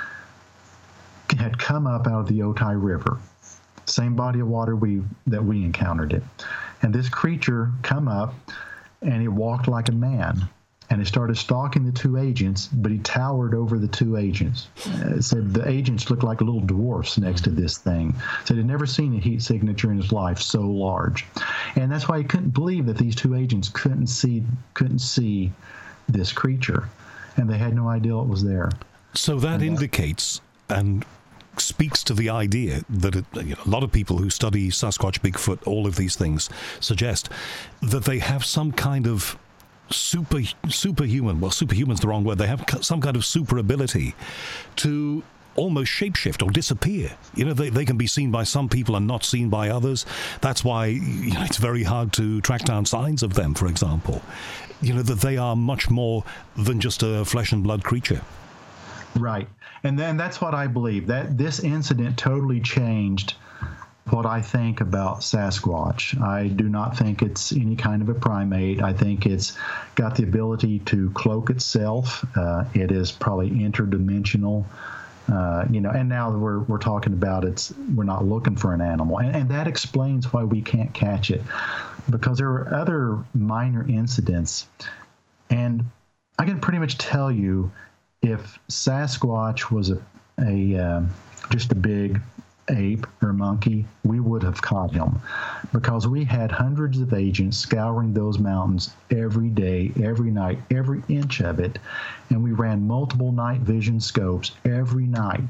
had come up out of the Otay River. Same body of water we that we encountered it. And this creature come up, and it walked like a man. And it started stalking the two agents, but he towered over the two agents. Uh, it said the agents looked like little dwarfs next to this thing. Said he'd never seen a heat signature in his life so large. And that's why he couldn't believe that these two agents couldn't see couldn't see this creature. And they had no idea it was there. So that and indicates and speaks to the idea that it, you know, a lot of people who study Sasquatch, Bigfoot, all of these things suggest that they have some kind of super superhuman, well, superhuman's the wrong word, they have some kind of super ability to almost shapeshift or disappear. You know, they, they can be seen by some people and not seen by others. That's why, you know, it's very hard to track down signs of them, for example. You know, that they are much more than just a flesh and blood creature. Right. And then that's what I believe. That this incident totally changed what I think about Sasquatch. I do not think it's any kind of a primate. I think it's got the ability to cloak itself. Uh, it is probably interdimensional. Uh, you know, and now we're we're talking about it's we're not looking for an animal, and, and that explains why we can't catch it, because there are other minor incidents, and I can pretty much tell you if Sasquatch was a, a uh, just a big ape or monkey, we would have caught him, because we had hundreds of agents scouring those mountains every day, every night, every inch of it, and we ran multiple night vision scopes every night,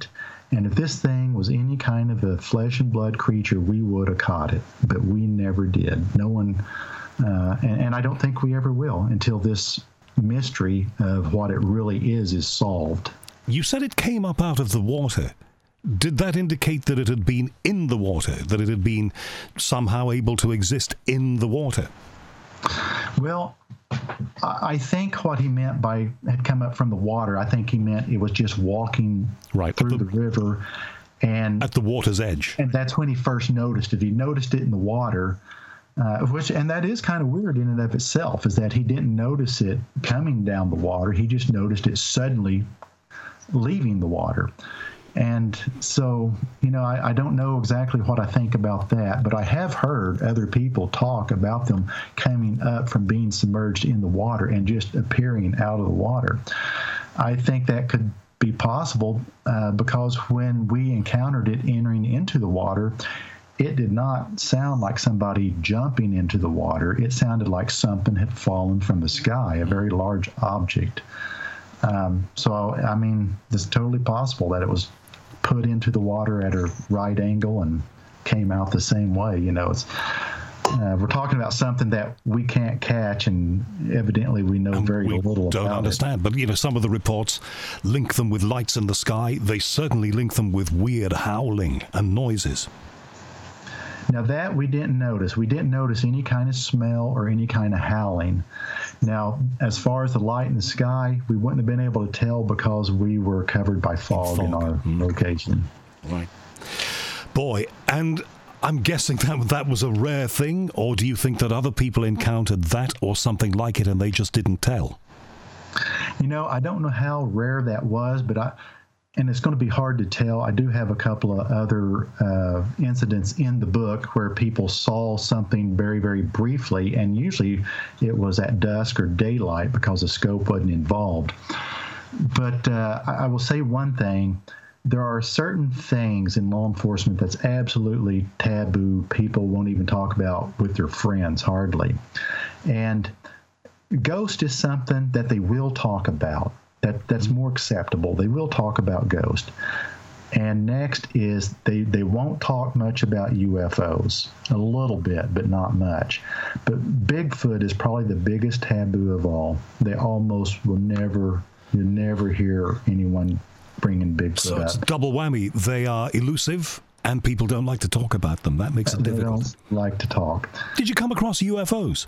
And if this thing was any kind of a flesh and blood creature, we would have caught it. But we never did. No one, uh, and, and I don't think we ever will until this mystery of what it really is is solved. You said it came up out of the water. Did that indicate that it had been in the water, that it had been somehow able to exist in the water? Well, I think what he meant by had come up from the water, I think he meant it was just walking right through the, the river. And at the water's edge. And that's when he first noticed it. He noticed it in the water, uh, which and that is kind of weird in and of itself, is that he didn't notice it coming down the water. He just noticed it suddenly leaving the water. And so, you know, I, I don't know exactly what I think about that, but I have heard other people talk about them coming up from being submerged in the water and just appearing out of the water. I think that could be possible uh, because when we encountered it entering into the water, it did not sound like somebody jumping into the water. It sounded like something had fallen from the sky, a very large object. Um, so, I mean, it's totally possible that it was put into the water at a right angle and came out the same way. You know, it's uh, we're talking about something that we can't catch, and evidently we know and very we little about it. Don't understand, but, you know, some of the reports link them with lights in the sky. They certainly link them with weird howling and noises. Now, that we didn't notice. We didn't notice any kind of smell or any kind of howling. Now, as far as the light in the sky, we wouldn't have been able to tell because we were covered by fog, fog. in our mm. location. Right. Boy, and I'm guessing that that was a rare thing, or do you think that other people encountered that or something like it and they just didn't tell? You know, I don't know how rare that was, but I... And it's going to be hard to tell. I do have a couple of other uh, incidents in the book where people saw something very, very briefly, and usually it was at dusk or daylight because the scope wasn't involved. But uh, I will say one thing. There are certain things in law enforcement that's absolutely taboo. People won't even talk about with their friends, hardly. And ghost is something that they will talk about. That that's more acceptable. They will talk about ghost. And next is they, they won't talk much about U F Os. A little bit, but not much. But Bigfoot is probably the biggest taboo of all. They almost will never, you'll never hear anyone bringing Bigfoot so up. So it's double whammy. They are elusive and people don't like to talk about them. That makes it they difficult. They don't like to talk. Did you come across U F Os?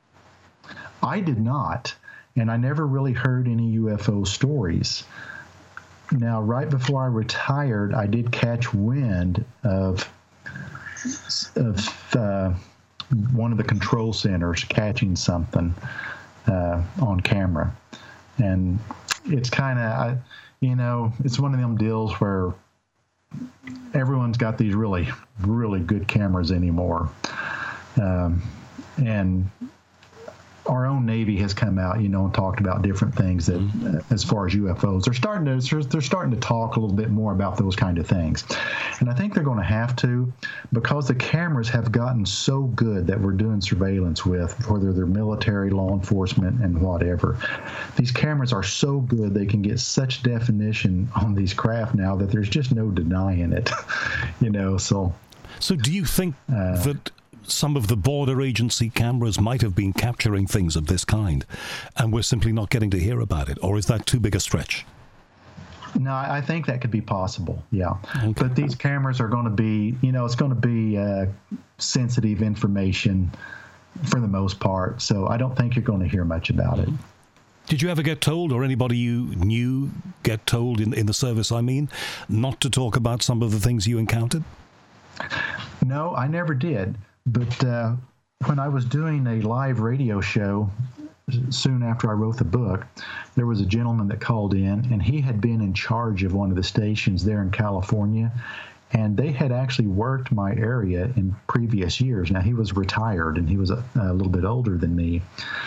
I did not. And I never really heard any U F O stories. Now, right before I retired, I did catch wind of of uh, one of the control centers catching something uh, on camera. And it's kind of, you know, it's one of them deals where everyone's got these really, really good cameras anymore. Um, and our own Navy has come out, you know, and talked about different things that, uh, as far as U F Os, they're starting to they're starting to talk a little bit more about those kind of things, and I think they're going to have to, because the cameras have gotten so good that we're doing surveillance with, whether they're military, law enforcement, and whatever. These cameras are so good they can get such definition on these craft now that there's just no denying it, you know. So, so do you think uh, that some of the border agency cameras might have been capturing things of this kind, and we're simply not getting to hear about it? Or is that too big a stretch? No, I think that could be possible, yeah. Okay. But these cameras are going to be, you know, it's going to be uh, sensitive information for the most part, so I don't think you're going to hear much about it. Did you ever get told, or anybody you knew get told in, in the service, I mean, not to talk about some of the things you encountered? No, I never did. But uh, when I was doing a live radio show soon after I wrote the book, there was a gentleman that called in, and he had been in charge of one of the stations there in California, and they had actually worked my area in previous years. Now, he was retired, and he was a, a little bit older than me.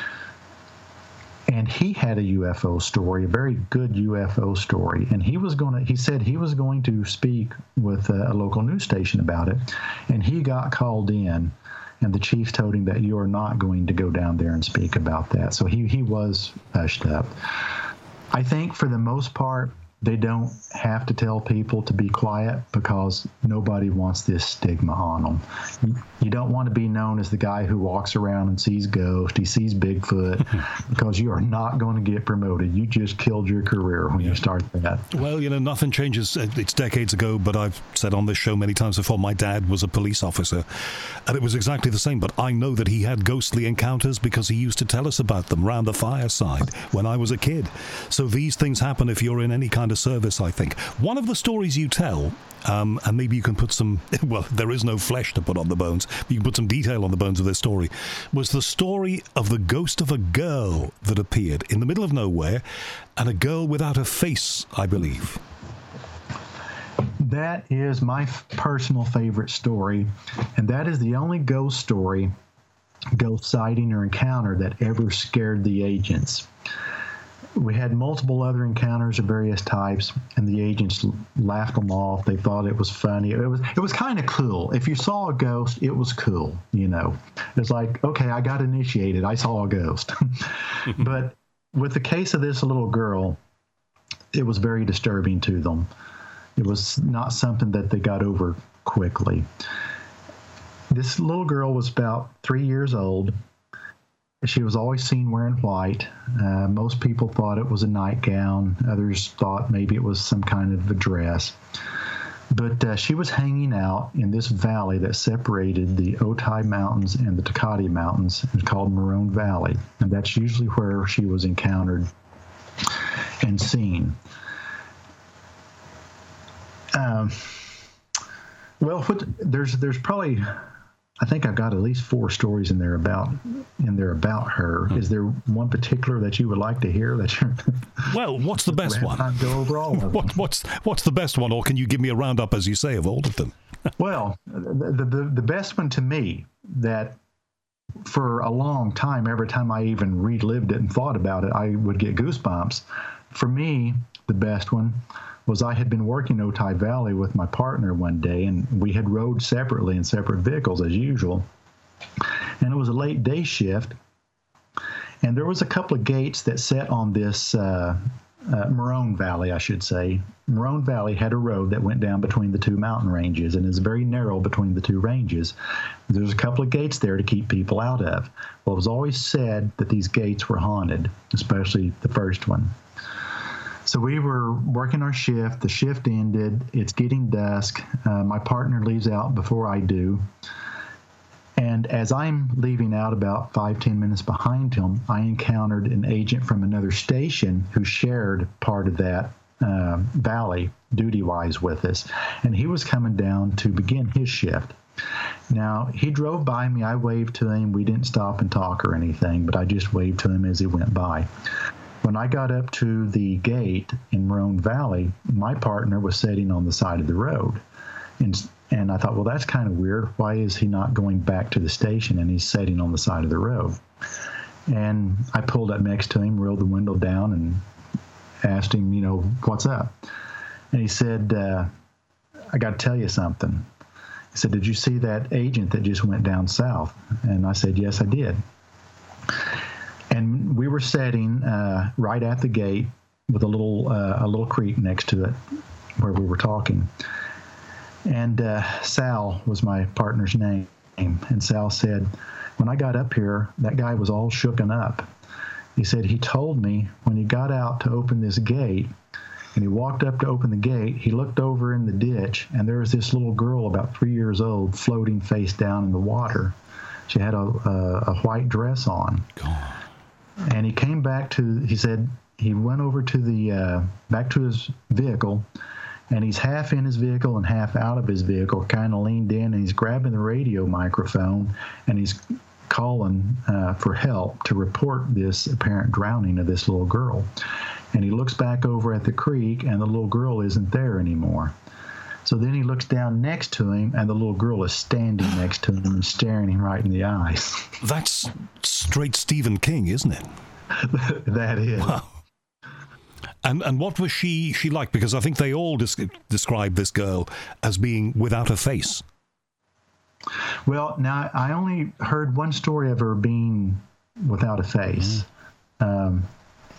And he had a U F O story, a very good U F O story. And he was going to, he said he was going to speak with a, a local news station about it. And he got called in, and the chief told him that you are not going to go down there and speak about that. So he, he was hushed up. I think for the most part, they don't have to tell people to be quiet because nobody wants this stigma on them. You, you don't want to be known as the guy who walks around and sees ghosts, he sees Bigfoot, because you are not going to get promoted. You just killed your career when yeah. you start that. Well, you know, nothing changes. It's decades ago, but I've said on this show many times before, my dad was a police officer, and it was exactly the same. But I know that he had ghostly encounters because he used to tell us about them round the fireside when I was a kid. So these things happen if you're in any kind of service, I think. One of the stories you tell, um, and maybe you can put some, well, there is no flesh to put on the bones, but you can put some detail on the bones of this story, was the story of the ghost of a girl that appeared in the middle of nowhere, and a girl without a face, I believe. That is my f- personal favorite story, and that is the only ghost story, ghost sighting or encounter that ever scared the agents. We had multiple other encounters of various types, and the agents laughed them off. They thought it was funny. It was it was kind of cool. If you saw a ghost, it was cool, you know. It's like, okay, I got initiated. I saw a ghost. But with the case of this little girl, it was very disturbing to them. It was not something that they got over quickly. This little girl was about three years old. She was always seen wearing white. Uh, most people thought it was a nightgown. Others thought maybe it was some kind of a dress. But uh, she was hanging out in this valley that separated the Otay Mountains and the Tecate Mountains. It's called Morone Valley. And that's usually where she was encountered and seen. Um, well, what, there's there's probably... I think I've got at least four stories in there about in there about her. Hmm. Is there one particular that you would like to hear? That you're well, what's the best one? Time to go over all of what, what's what's the best one, or can you give me a roundup, as you say, of all of them? Well, the, the the best one to me, that for a long time, every time I even relived it and thought about it, I would get goosebumps. For me, the best one was I had been working Otay Valley with my partner one day, and we had rode separately in separate vehicles as usual. And it was a late day shift, and there was a couple of gates that set on this uh, uh, Morone Valley, I should say. Morone Valley had a road that went down between the two mountain ranges, and is very narrow between the two ranges. There's a couple of gates there to keep people out of. Well, it was always said that these gates were haunted, especially the first one. So we were working our shift. The shift ended. It's getting dusk. Uh, my partner leaves out before I do. And as I'm leaving out about five, ten minutes behind him, I encountered an agent from another station who shared part of that uh, valley duty-wise with us. And he was coming down to begin his shift. Now, he drove by me. I waved to him. We didn't stop and talk or anything, but I just waved to him as he went by. When I got up to the gate in Morone Valley, my partner was sitting on the side of the road. And and I thought, well, that's kind of weird. Why is he not going back to the station and he's sitting on the side of the road? And I pulled up next to him, rolled the window down, and asked him, you know, what's up? And he said, uh, I got to tell you something. He said, did you see that agent that just went down south? And I said, yes, I did. And we were sitting uh, right at the gate with a little uh, a little creek next to it where we were talking. And uh, Sal was my partner's name. And Sal said, when I got up here, that guy was all shooken up. He said he told me when he got out to open this gate, and he walked up to open the gate, he looked over in the ditch, and there was this little girl about three years old floating face down in the water. She had a, a, a white dress on. God. And he came back to, he said, he went over to the, uh, back to his vehicle, and he's half in his vehicle and half out of his vehicle, kind of leaned in, and he's grabbing the radio microphone, and he's calling uh, for help to report this apparent drowning of this little girl. And he looks back over at the creek, and the little girl isn't there anymore. So then he looks down next to him, and the little girl is standing next to him and staring him right in the eyes. That's straight Stephen King, isn't it? That is. Wow. And and what was she she like? Because I think they all des- describe this girl as being without a face. Well, now, I only heard one story of her being without a face. Mm. Um,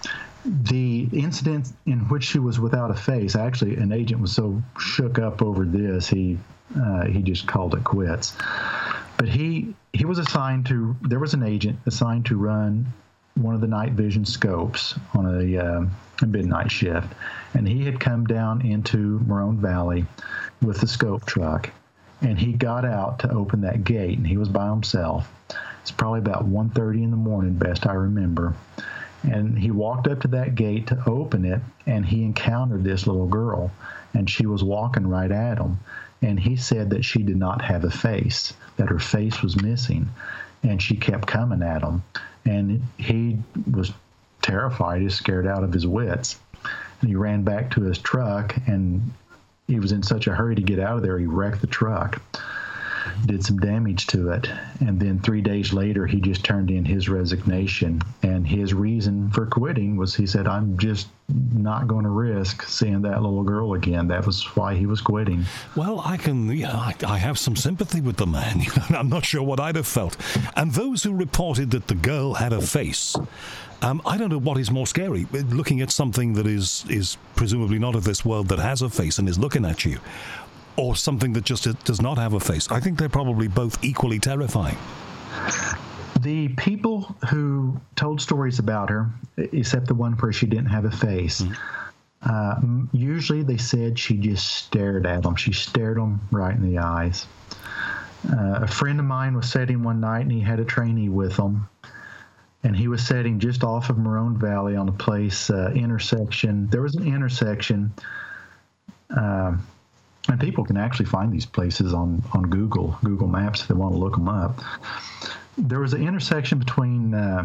The incident in which she was without a face, actually, an agent was so shook up over this, he uh, he just called it quits. But he he was assigned to, there was an agent assigned to run one of the night vision scopes on a, uh, a midnight shift, and he had come down into Morone Valley with the scope truck, and he got out to open that gate, and he was by himself. It's probably about one thirty in the morning, best I remember. And he walked up to that gate to open it, and he encountered this little girl, and she was walking right at him. And he said that she did not have a face, that her face was missing, and she kept coming at him. And he was terrified, he was scared out of his wits. And he ran back to his truck, and he was in such a hurry to get out of there, he wrecked the truck. Did some damage to it, and then three days later he just turned in his resignation, and his reason for quitting was, he said, I'm just not going to risk seeing that little girl again. That was why he was quitting. Well, I can, you know, I, I have some sympathy with the man. I'm not sure what I'd have felt. And those who reported that the girl had a face, um, I don't know what is more scary, looking at something that is is presumably not of this world that has a face and is looking at you, or something that just does not have a face. I think they're probably both equally terrifying. The people who told stories about her, except the one where she didn't have a face, mm-hmm. uh, usually they said she just stared at them. She stared them right in the eyes. Uh, a friend of mine was sitting one night, and he had a trainee with him, and he was sitting just off of Morone Valley on a place, uh, intersection. There was an intersection, uh, and people can actually find these places on, on Google, Google Maps if they want to look them up. There was an intersection between uh,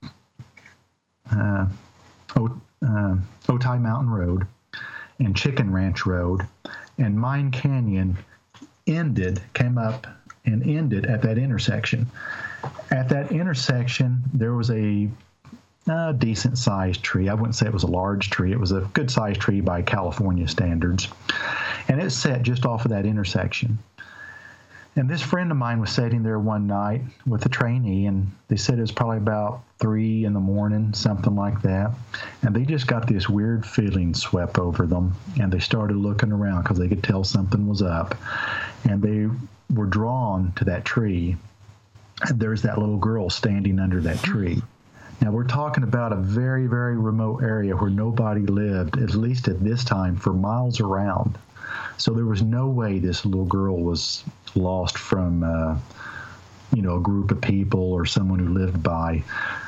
uh, o- uh, Otay Mountain Road and Chicken Ranch Road, and Mine Canyon ended, came up and ended at that intersection. At that intersection, there was a uh, decent-sized tree. I wouldn't say it was a large tree. It was a good-sized tree by California standards. And it sat just off of that intersection. And this friend of mine was sitting there one night with a trainee, and they said it was probably about three in the morning, something like that. And they just got this weird feeling swept over them, and they started looking around because they could tell something was up. And they were drawn to that tree, and there's that little girl standing under that tree. Now, we're talking about a very, very remote area where nobody lived, at least at this time, for miles around. So there was no way this little girl was lost from, uh, you know, a group of people or someone who lived by.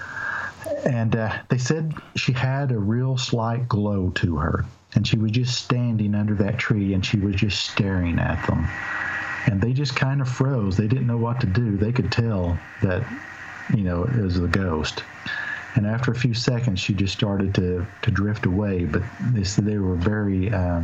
And uh, they said she had a real slight glow to her, and she was just standing under that tree, and she was just staring at them. And they just kind of froze. They didn't know what to do. They could tell that, you know, it was a ghost. And after a few seconds, she just started to, to drift away. But they said they were very... Uh,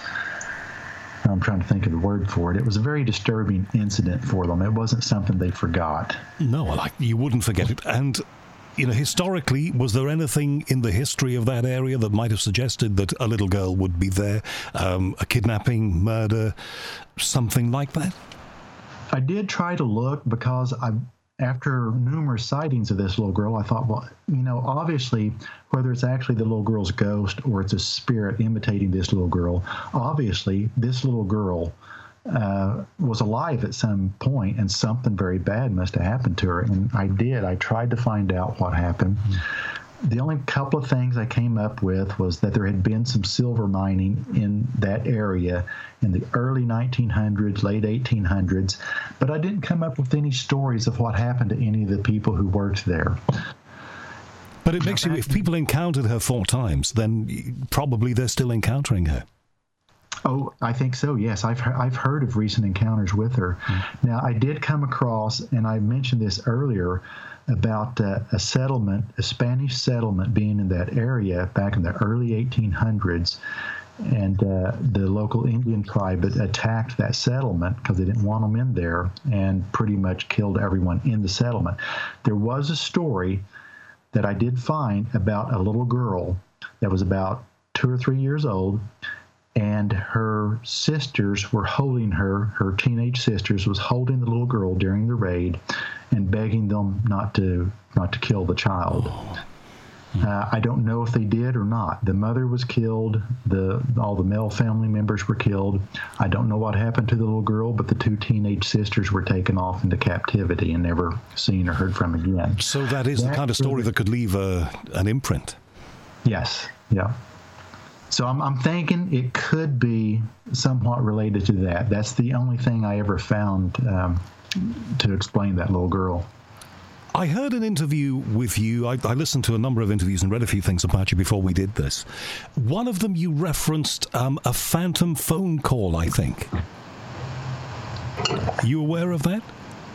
I'm trying to think of the word for it. It was a very disturbing incident for them. It wasn't something they forgot. No, like you wouldn't forget it. And, you know, historically, was there anything in the history of that area that might have suggested that a little girl would be there? Um, a kidnapping, murder, something like that? I did try to look because I, after numerous sightings of this little girl, I thought, well, you know, obviously, whether it's actually the little girl's ghost or it's a spirit imitating this little girl, obviously, this little girl uh, was alive at some point, and something very bad must have happened to her. And I did. I tried to find out what happened. Mm-hmm. The only couple of things I came up with was that there had been some silver mining in that area in the early nineteen hundreds, late eighteen hundreds, but I didn't come up with any stories of what happened to any of the people who worked there. But it makes you, if people encountered her four times, then probably they're still encountering her. Oh, I think so, yes. I've, I've heard of recent encounters with her. Mm-hmm. Now, I did come across, and I mentioned this earlier, about uh, a settlement, a Spanish settlement being in that area back in the early eighteen hundreds. And uh, the local Indian tribe attacked that settlement because they didn't want them in there, and pretty much killed everyone in the settlement. There was a story that I did find about a little girl that was about two or three years old, and her sisters were holding her, her teenage sisters was holding the little girl during the raid and begging them not to not to kill the child. Oh. Mm-hmm. Uh, I don't know if they did or not. The mother was killed. The all the male family members were killed. I don't know what happened to the little girl, but the two teenage sisters were taken off into captivity and never seen or heard from again. So that is that the kind of story that could leave a, an imprint. Yes. Yeah. So I'm, I'm thinking it could be somewhat related to that. That's the only thing I ever found um, to explain that little girl. I heard an interview with you. I, I listened to a number of interviews and read a few things about you before we did this. One of them, you referenced um, a phantom phone call, I think. Are you aware of that?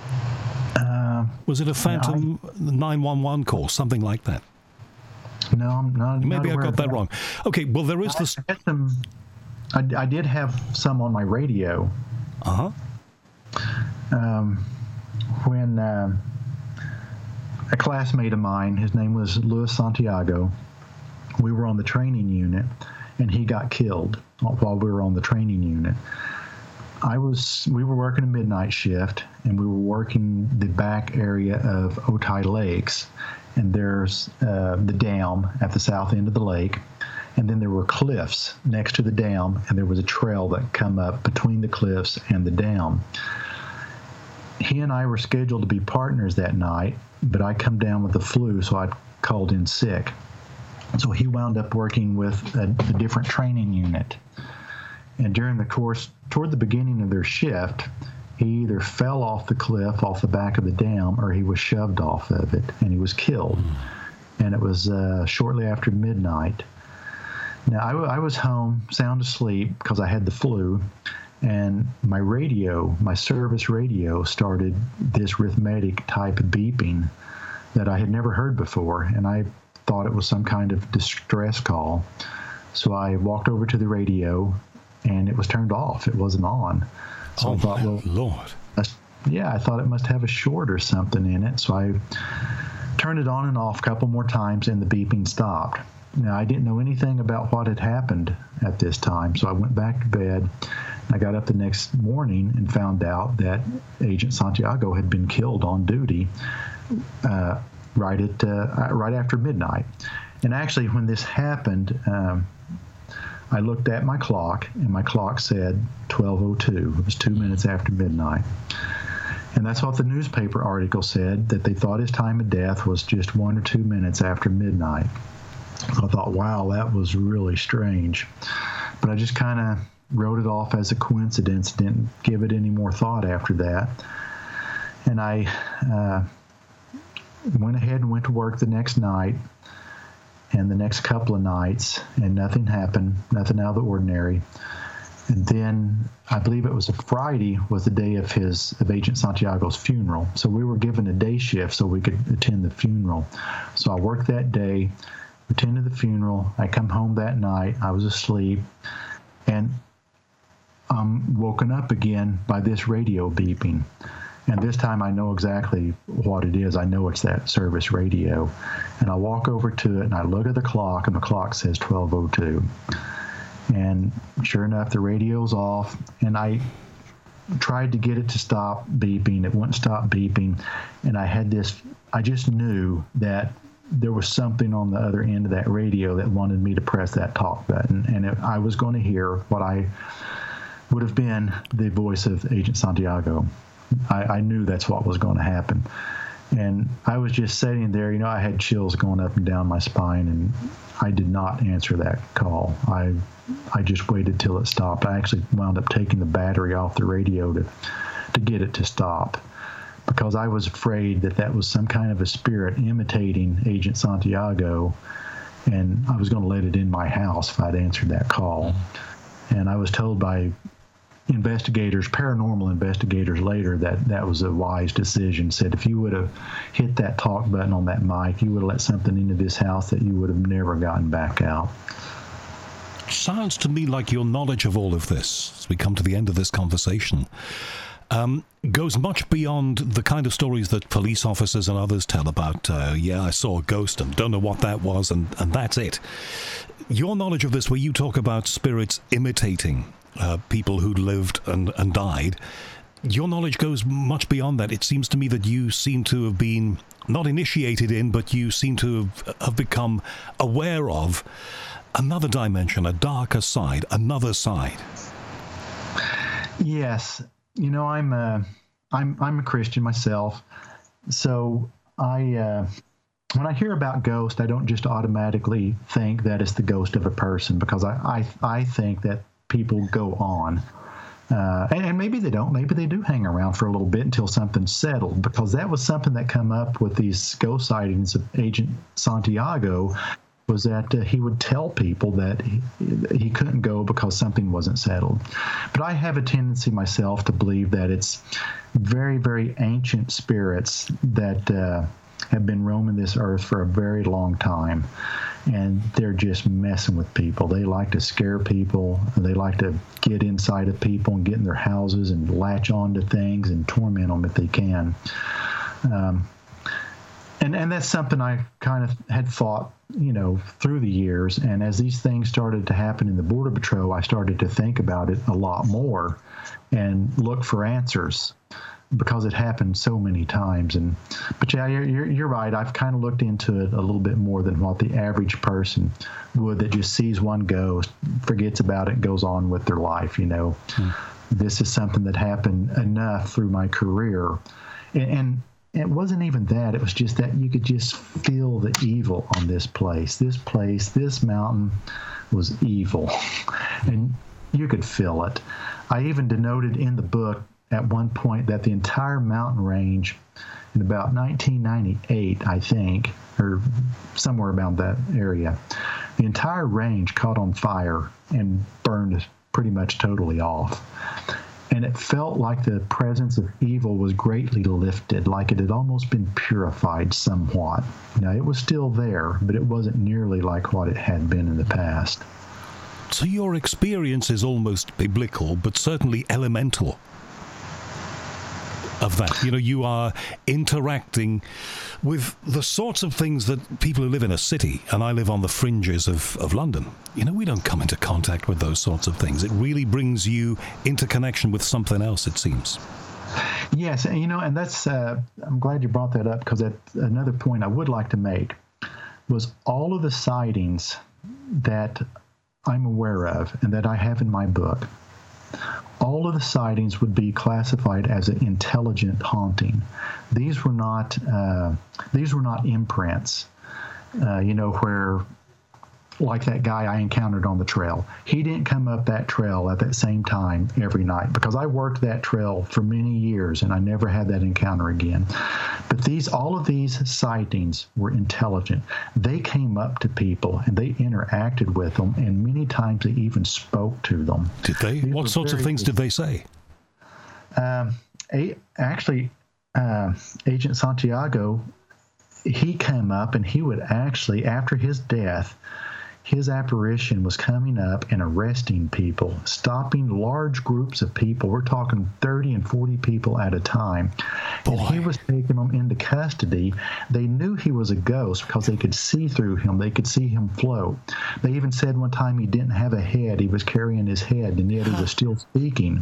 Uh, Was it a phantom no, I, nine one one call, something like that? No, I'm not. Maybe not I got that, that wrong. Okay, well, there is I, this. I, some, I, I did have some on my radio. Uh huh. Um, when uh, a classmate of mine, his name was Luis Santiago, we were on the training unit, and he got killed while we were on the training unit. I was. We were working a midnight shift, and we were working the back area of Otay Lakes. And there's uh, the dam at the south end of the lake, and then there were cliffs next to the dam, and there was a trail that come up between the cliffs and the dam. He and I were scheduled to be partners that night, but I come down with the flu, so I called in sick. So he wound up working with a, a different training unit. And during the course, toward the beginning of their shift, he either fell off the cliff, off the back of the dam, or he was shoved off of it, and he was killed. And it was uh, shortly after midnight. Now, I, w- I was home, sound asleep, because I had the flu, and my radio, my service radio, started this rhythmic type of beeping that I had never heard before, and I thought it was some kind of distress call. So I walked over to the radio, and it was turned off. It wasn't on. So oh, I thought, well, Lord. Yeah, I thought it must have a short or something in it. So I turned it on and off a couple more times, and the beeping stopped. Now, I didn't know anything about what had happened at this time, so I went back to bed. I got up the next morning and found out that Agent Santiago had been killed on duty uh, right at uh, right after midnight. And actually, when this happened, um, I looked at my clock, and my clock said twelve oh two. It was two minutes after midnight. And that's what the newspaper article said, that they thought his time of death was just one or two minutes after midnight. I thought, wow, that was really strange. But I just kind of wrote it off as a coincidence, didn't give it any more thought after that. And I uh, went ahead and went to work the next night, and the next couple of nights, and nothing happened, nothing out of the ordinary. And then I believe it was a Friday was the day of his of Agent Santiago's funeral. So we were given a day shift so we could attend the funeral. So I worked that day, attended the funeral. I come home that night. I was asleep, and I'm woken up again by this radio beeping. And this time I know exactly what it is. I know it's that service radio. And I walk over to it, and I look at the clock, and the clock says twelve oh two. And sure enough, the radio's off, and I tried to get it to stop beeping. It wouldn't stop beeping. And I had this, I just knew that there was something on the other end of that radio that wanted me to press that talk button. And it, I was going to hear what I would have been the voice of Agent Santiago. I, I knew that's what was going to happen. And I was just sitting there, you know, I had chills going up and down my spine, and I did not answer that call. I I just waited till it stopped. I actually wound up taking the battery off the radio to, to get it to stop, because I was afraid that that was some kind of a spirit imitating Agent Santiago, and I was going to let it in my house if I'd answered that call. And I was told by investigators, paranormal investigators later, that that was a wise decision. Said if you would have hit that talk button on that mic, you would have let something into this house that you would have never gotten back out. Sounds to me like your knowledge of all of this, as we come to the end of this conversation, um, goes much beyond the kind of stories that police officers and others tell about, uh, yeah, I saw a ghost and don't know what that was, and, and that's it. Your knowledge of this, where you talk about spirits imitating Uh, people who lived and, and died, your knowledge goes much beyond that. It seems to me that you seem to have been not initiated in, but you seem to have, have become aware of another dimension, a darker side, another side. Yes, you know, I'm a, I'm I'm a Christian myself, so I uh, when I hear about ghost, I don't just automatically think that it's the ghost of a person, because I I, I think that people go on. Uh, and, and maybe they don't. Maybe they do hang around for a little bit until something's settled, because that was something that come up with these ghost sightings of Agent Santiago, was that uh, he would tell people that he, he couldn't go because something wasn't settled. But I have a tendency myself to believe that it's very, very ancient spirits that uh, have been roaming this earth for a very long time. And they're just messing with people. They like to scare people. They like to get inside of people and get in their houses and latch on to things and torment them if they can. Um, and, and that's something I kind of had thought, you know, through the years. And as these things started to happen in the Border Patrol, I started to think about it a lot more and look for answers, because it happened so many times. And but yeah, you're you're right. I've kind of looked into it a little bit more than what the average person would, that just sees one ghost, forgets about it, goes on with their life. You know, mm. This is something that happened enough through my career, and, and it wasn't even that. It was just that you could just feel the evil on this place. This place, this mountain, was evil, and you could feel it. I even denoted in the book at one point that the entire mountain range in about nineteen ninety-eight, I think, or somewhere around that area, the entire range caught on fire and burned pretty much totally off. And it felt like the presence of evil was greatly lifted, like it had almost been purified somewhat. Now, it was still there, but it wasn't nearly like what it had been in the past. So your experience is almost biblical, but certainly elemental of that. You know, you are interacting with the sorts of things that people who live in a city, and I live on the fringes of, of London, you know, we don't come into contact with those sorts of things. It really brings you into connection with something else, it seems. Yes, and you know, and that's, uh, I'm glad you brought that up, because that's another point I would like to make, was all of the sightings that I'm aware of and that I have in my book, all of the sightings would be classified as an intelligent haunting. These were not uh, these were not imprints, uh, you know, where, like that guy I encountered on the trail. He didn't come up that trail at that same time every night, because I worked that trail for many years and I never had that encounter again. But these, all of these sightings were intelligent. They came up to people and they interacted with them, and many times they even spoke to them. Did they? These what sorts of things did they say? Um, a, actually, uh, Agent Santiago, he came up and he would actually, after his death, his apparition was coming up and arresting people, stopping large groups of people. We're talking thirty and forty people at a time. Boy. And he was taking them into custody. They knew he was a ghost because they could see through him. They could see him float. They even said one time he didn't have a head. He was carrying his head, and yet he was still speaking.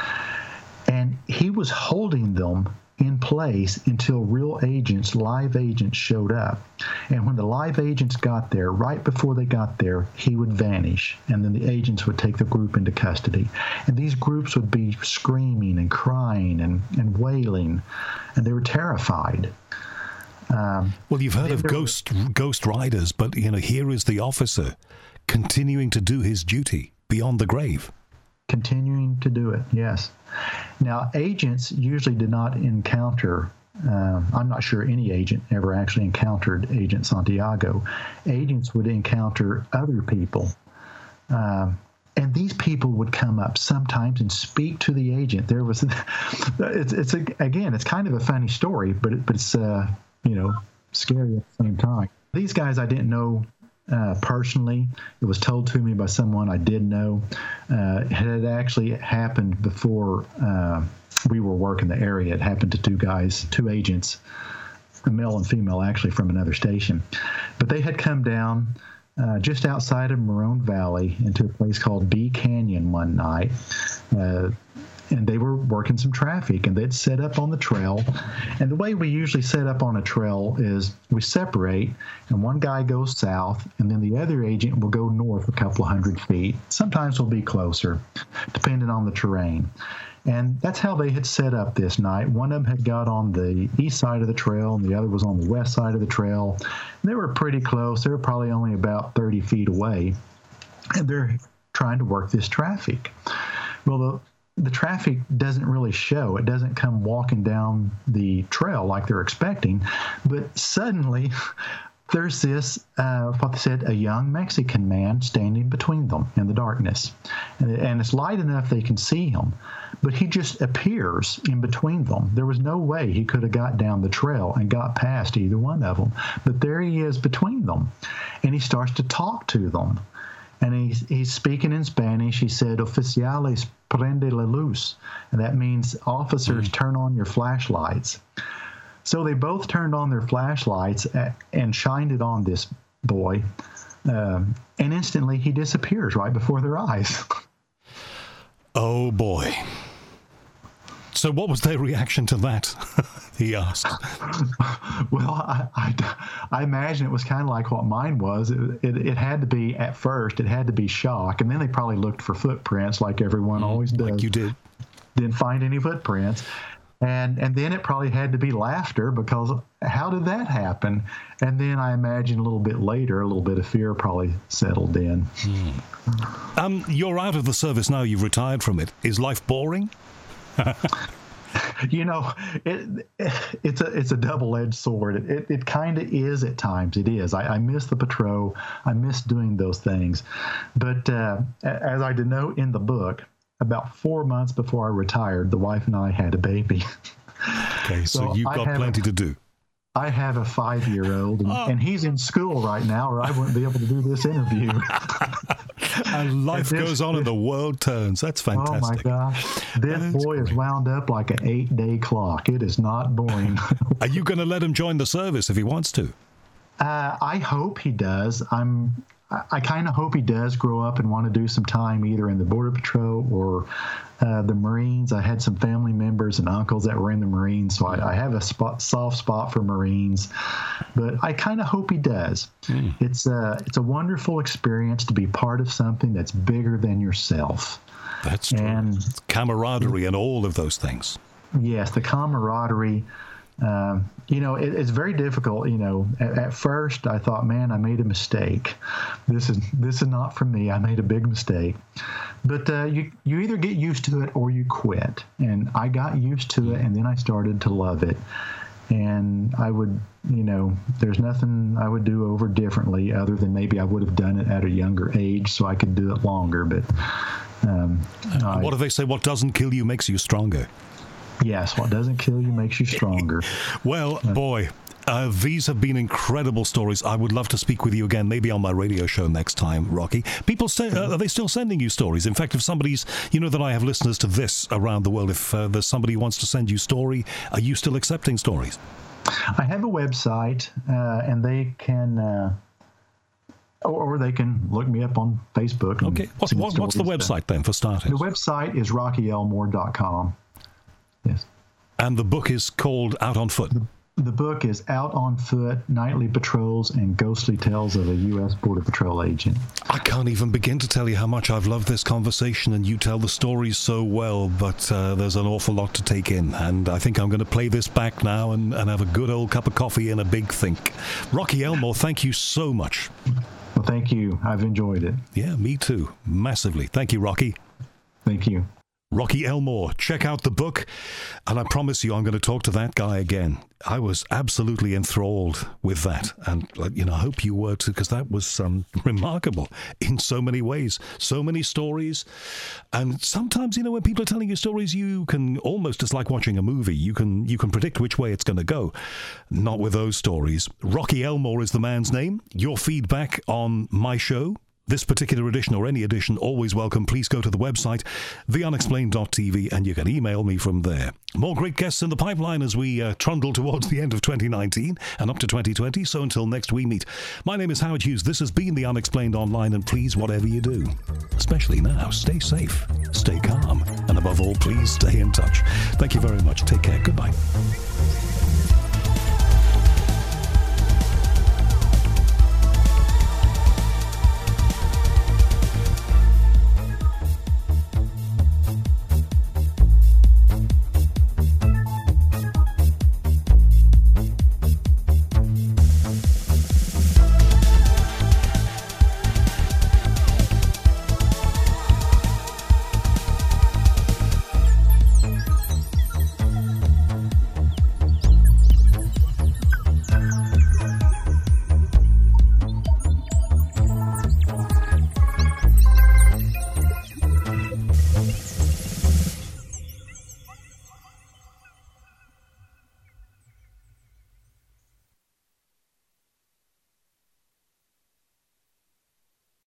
And he was holding them in place until real agents, live agents, showed up. And when the live agents got there, right before they got there, he would vanish, and then the agents would take the group into custody. And these groups would be screaming and crying and, and wailing, and they were terrified. Um, well, you've heard of ghost ghost riders, but you know, here is the officer continuing to do his duty beyond the grave. Continuing to do it, yes. Now, agents usually did not encounter, uh, I'm not sure any agent ever actually encountered Agent Santiago. Agents would encounter other people. Um, and these people would come up sometimes and speak to the agent. There was, it's, it's a, again, it's kind of a funny story, but, it, but it's, uh, you know, scary at the same time. These guys I didn't know Uh, personally. It was told to me by someone I did know. Uh, it had actually happened before uh, we were working the area. It happened to two guys, two agents, a male and female, actually, from another station. But they had come down uh, just outside of Morone Valley into a place called Bee Canyon one night. Uh, and they were working some traffic, and they'd set up on the trail. And the way we usually set up on a trail is we separate, and one guy goes south, and then the other agent will go north a couple of hundred feet. Sometimes we'll be closer, depending on the terrain. And that's how they had set up this night. One of them had got on the east side of the trail, and the other was on the west side of the trail. And they were pretty close. They were probably only about thirty feet away. And they're trying to work this traffic. Well, the, the traffic doesn't really show. It doesn't come walking down the trail like they're expecting. But suddenly, there's this, uh, what they said, a young Mexican man standing between them in the darkness. And, and it's light enough they can see him. But he just appears in between them. There was no way he could have got down the trail and got past either one of them. But there he is between them. And he starts to talk to them. And he's, he's speaking in Spanish. He said, "Oficiales, prende la luz." And that means, officers, turn on your flashlights. So they both turned on their flashlights and shined it on this boy. Um, and instantly he disappears right before their eyes. Oh, boy. So what was their reaction to that? He asked. Well, I, I, I imagine it was kind of like what mine was. It, it, it had to be, at first, it had to be shock. And then they probably looked for footprints like everyone mm, always does. Like you did. Didn't find any footprints. And and then it probably had to be laughter, because how did that happen? And then I imagine a little bit later, a little bit of fear probably settled in. Hmm. Um, you're out of the service now. You've retired from it. Is life boring? You know, it, it it's a it's a double-edged sword. It it, it kind of is at times. It is. I, I miss the patrol. I miss doing those things. But uh, as I denote in the book, about four months before I retired, the wife and I had a baby. Okay, so, so you've got plenty a, to do. I have a five-year-old, and, oh. and he's in school right now, or I wouldn't be able to do this interview. And life and this, goes on, this, and the world turns. That's fantastic. Oh, my gosh. This That's boy great. is wound up like an eight-day clock. It is not boring. Are you going to let him join the service if he wants to? Uh, I hope he does. I'm... I kind of hope he does grow up and want to do some time either in the Border Patrol or uh, the Marines. I had some family members and uncles that were in the Marines, so I, I have a spot, soft spot for Marines. But I kind of hope he does. Mm. It's a, it's a wonderful experience to be part of something that's bigger than yourself. That's true. And it's camaraderie and all of those things. Yes, the camaraderie. Um, you know, it, it's very difficult. You know, at, at first I thought, man, I made a mistake. This is this is not for me. I made a big mistake. But uh, you you either get used to it or you quit. And I got used to it, and then I started to love it. And I would, you know, there's nothing I would do over differently other than maybe I would have done it at a younger age so I could do it longer. But um, uh, what do they say? What doesn't kill you makes you stronger. Yes, what doesn't kill you makes you stronger. Well, boy, uh, these have been incredible stories. I would love to speak with you again, maybe on my radio show next time, Rocky. People, say, uh, are they still sending you stories? In fact, if somebody's, you know that I have listeners to this around the world. If uh, there's somebody who wants to send you a story, are you still accepting stories? I have a website, uh, and they can... Uh Or they can look me up on Facebook. And okay. What, what, what's the website then, for starters? The website is rocky elmore dot com. Yes. And the book is called Out on Foot? The, the book is Out on Foot, Nightly Patrols and Ghostly Tales of a U S Border Patrol Agent. I can't even begin to tell you how much I've loved this conversation, and you tell the stories so well, but uh, there's an awful lot to take in, and I think I'm going to play this back now and, and have a good old cup of coffee and a big think. Rocky Elmore, thank you so much. Well, thank you. I've enjoyed it. Yeah, me too. Massively. Thank you, Rocky. Thank you. Rocky Elmore. Check out the book, and I promise you I'm going to talk to that guy again. I was absolutely enthralled with that, and you know, I hope you were too, because that was um, remarkable in so many ways, so many stories. And sometimes, you know, when people are telling you stories, you can almost, it's like watching a movie, you can you can predict which way it's going to go. Not with those stories. Rocky Elmore is the man's name. Your feedback on my show, this particular edition or any edition, always welcome. Please go to the website, the unexplained dot t v, and you can email me from there. More great guests in the pipeline as we uh, trundle towards the end of twenty nineteen and up to twenty twenty, so until next we meet. My name is Howard Hughes. This has been The Unexplained Online, and please, whatever you do, especially now, stay safe, stay calm, and above all, please stay in touch. Thank you very much. Take care. Goodbye.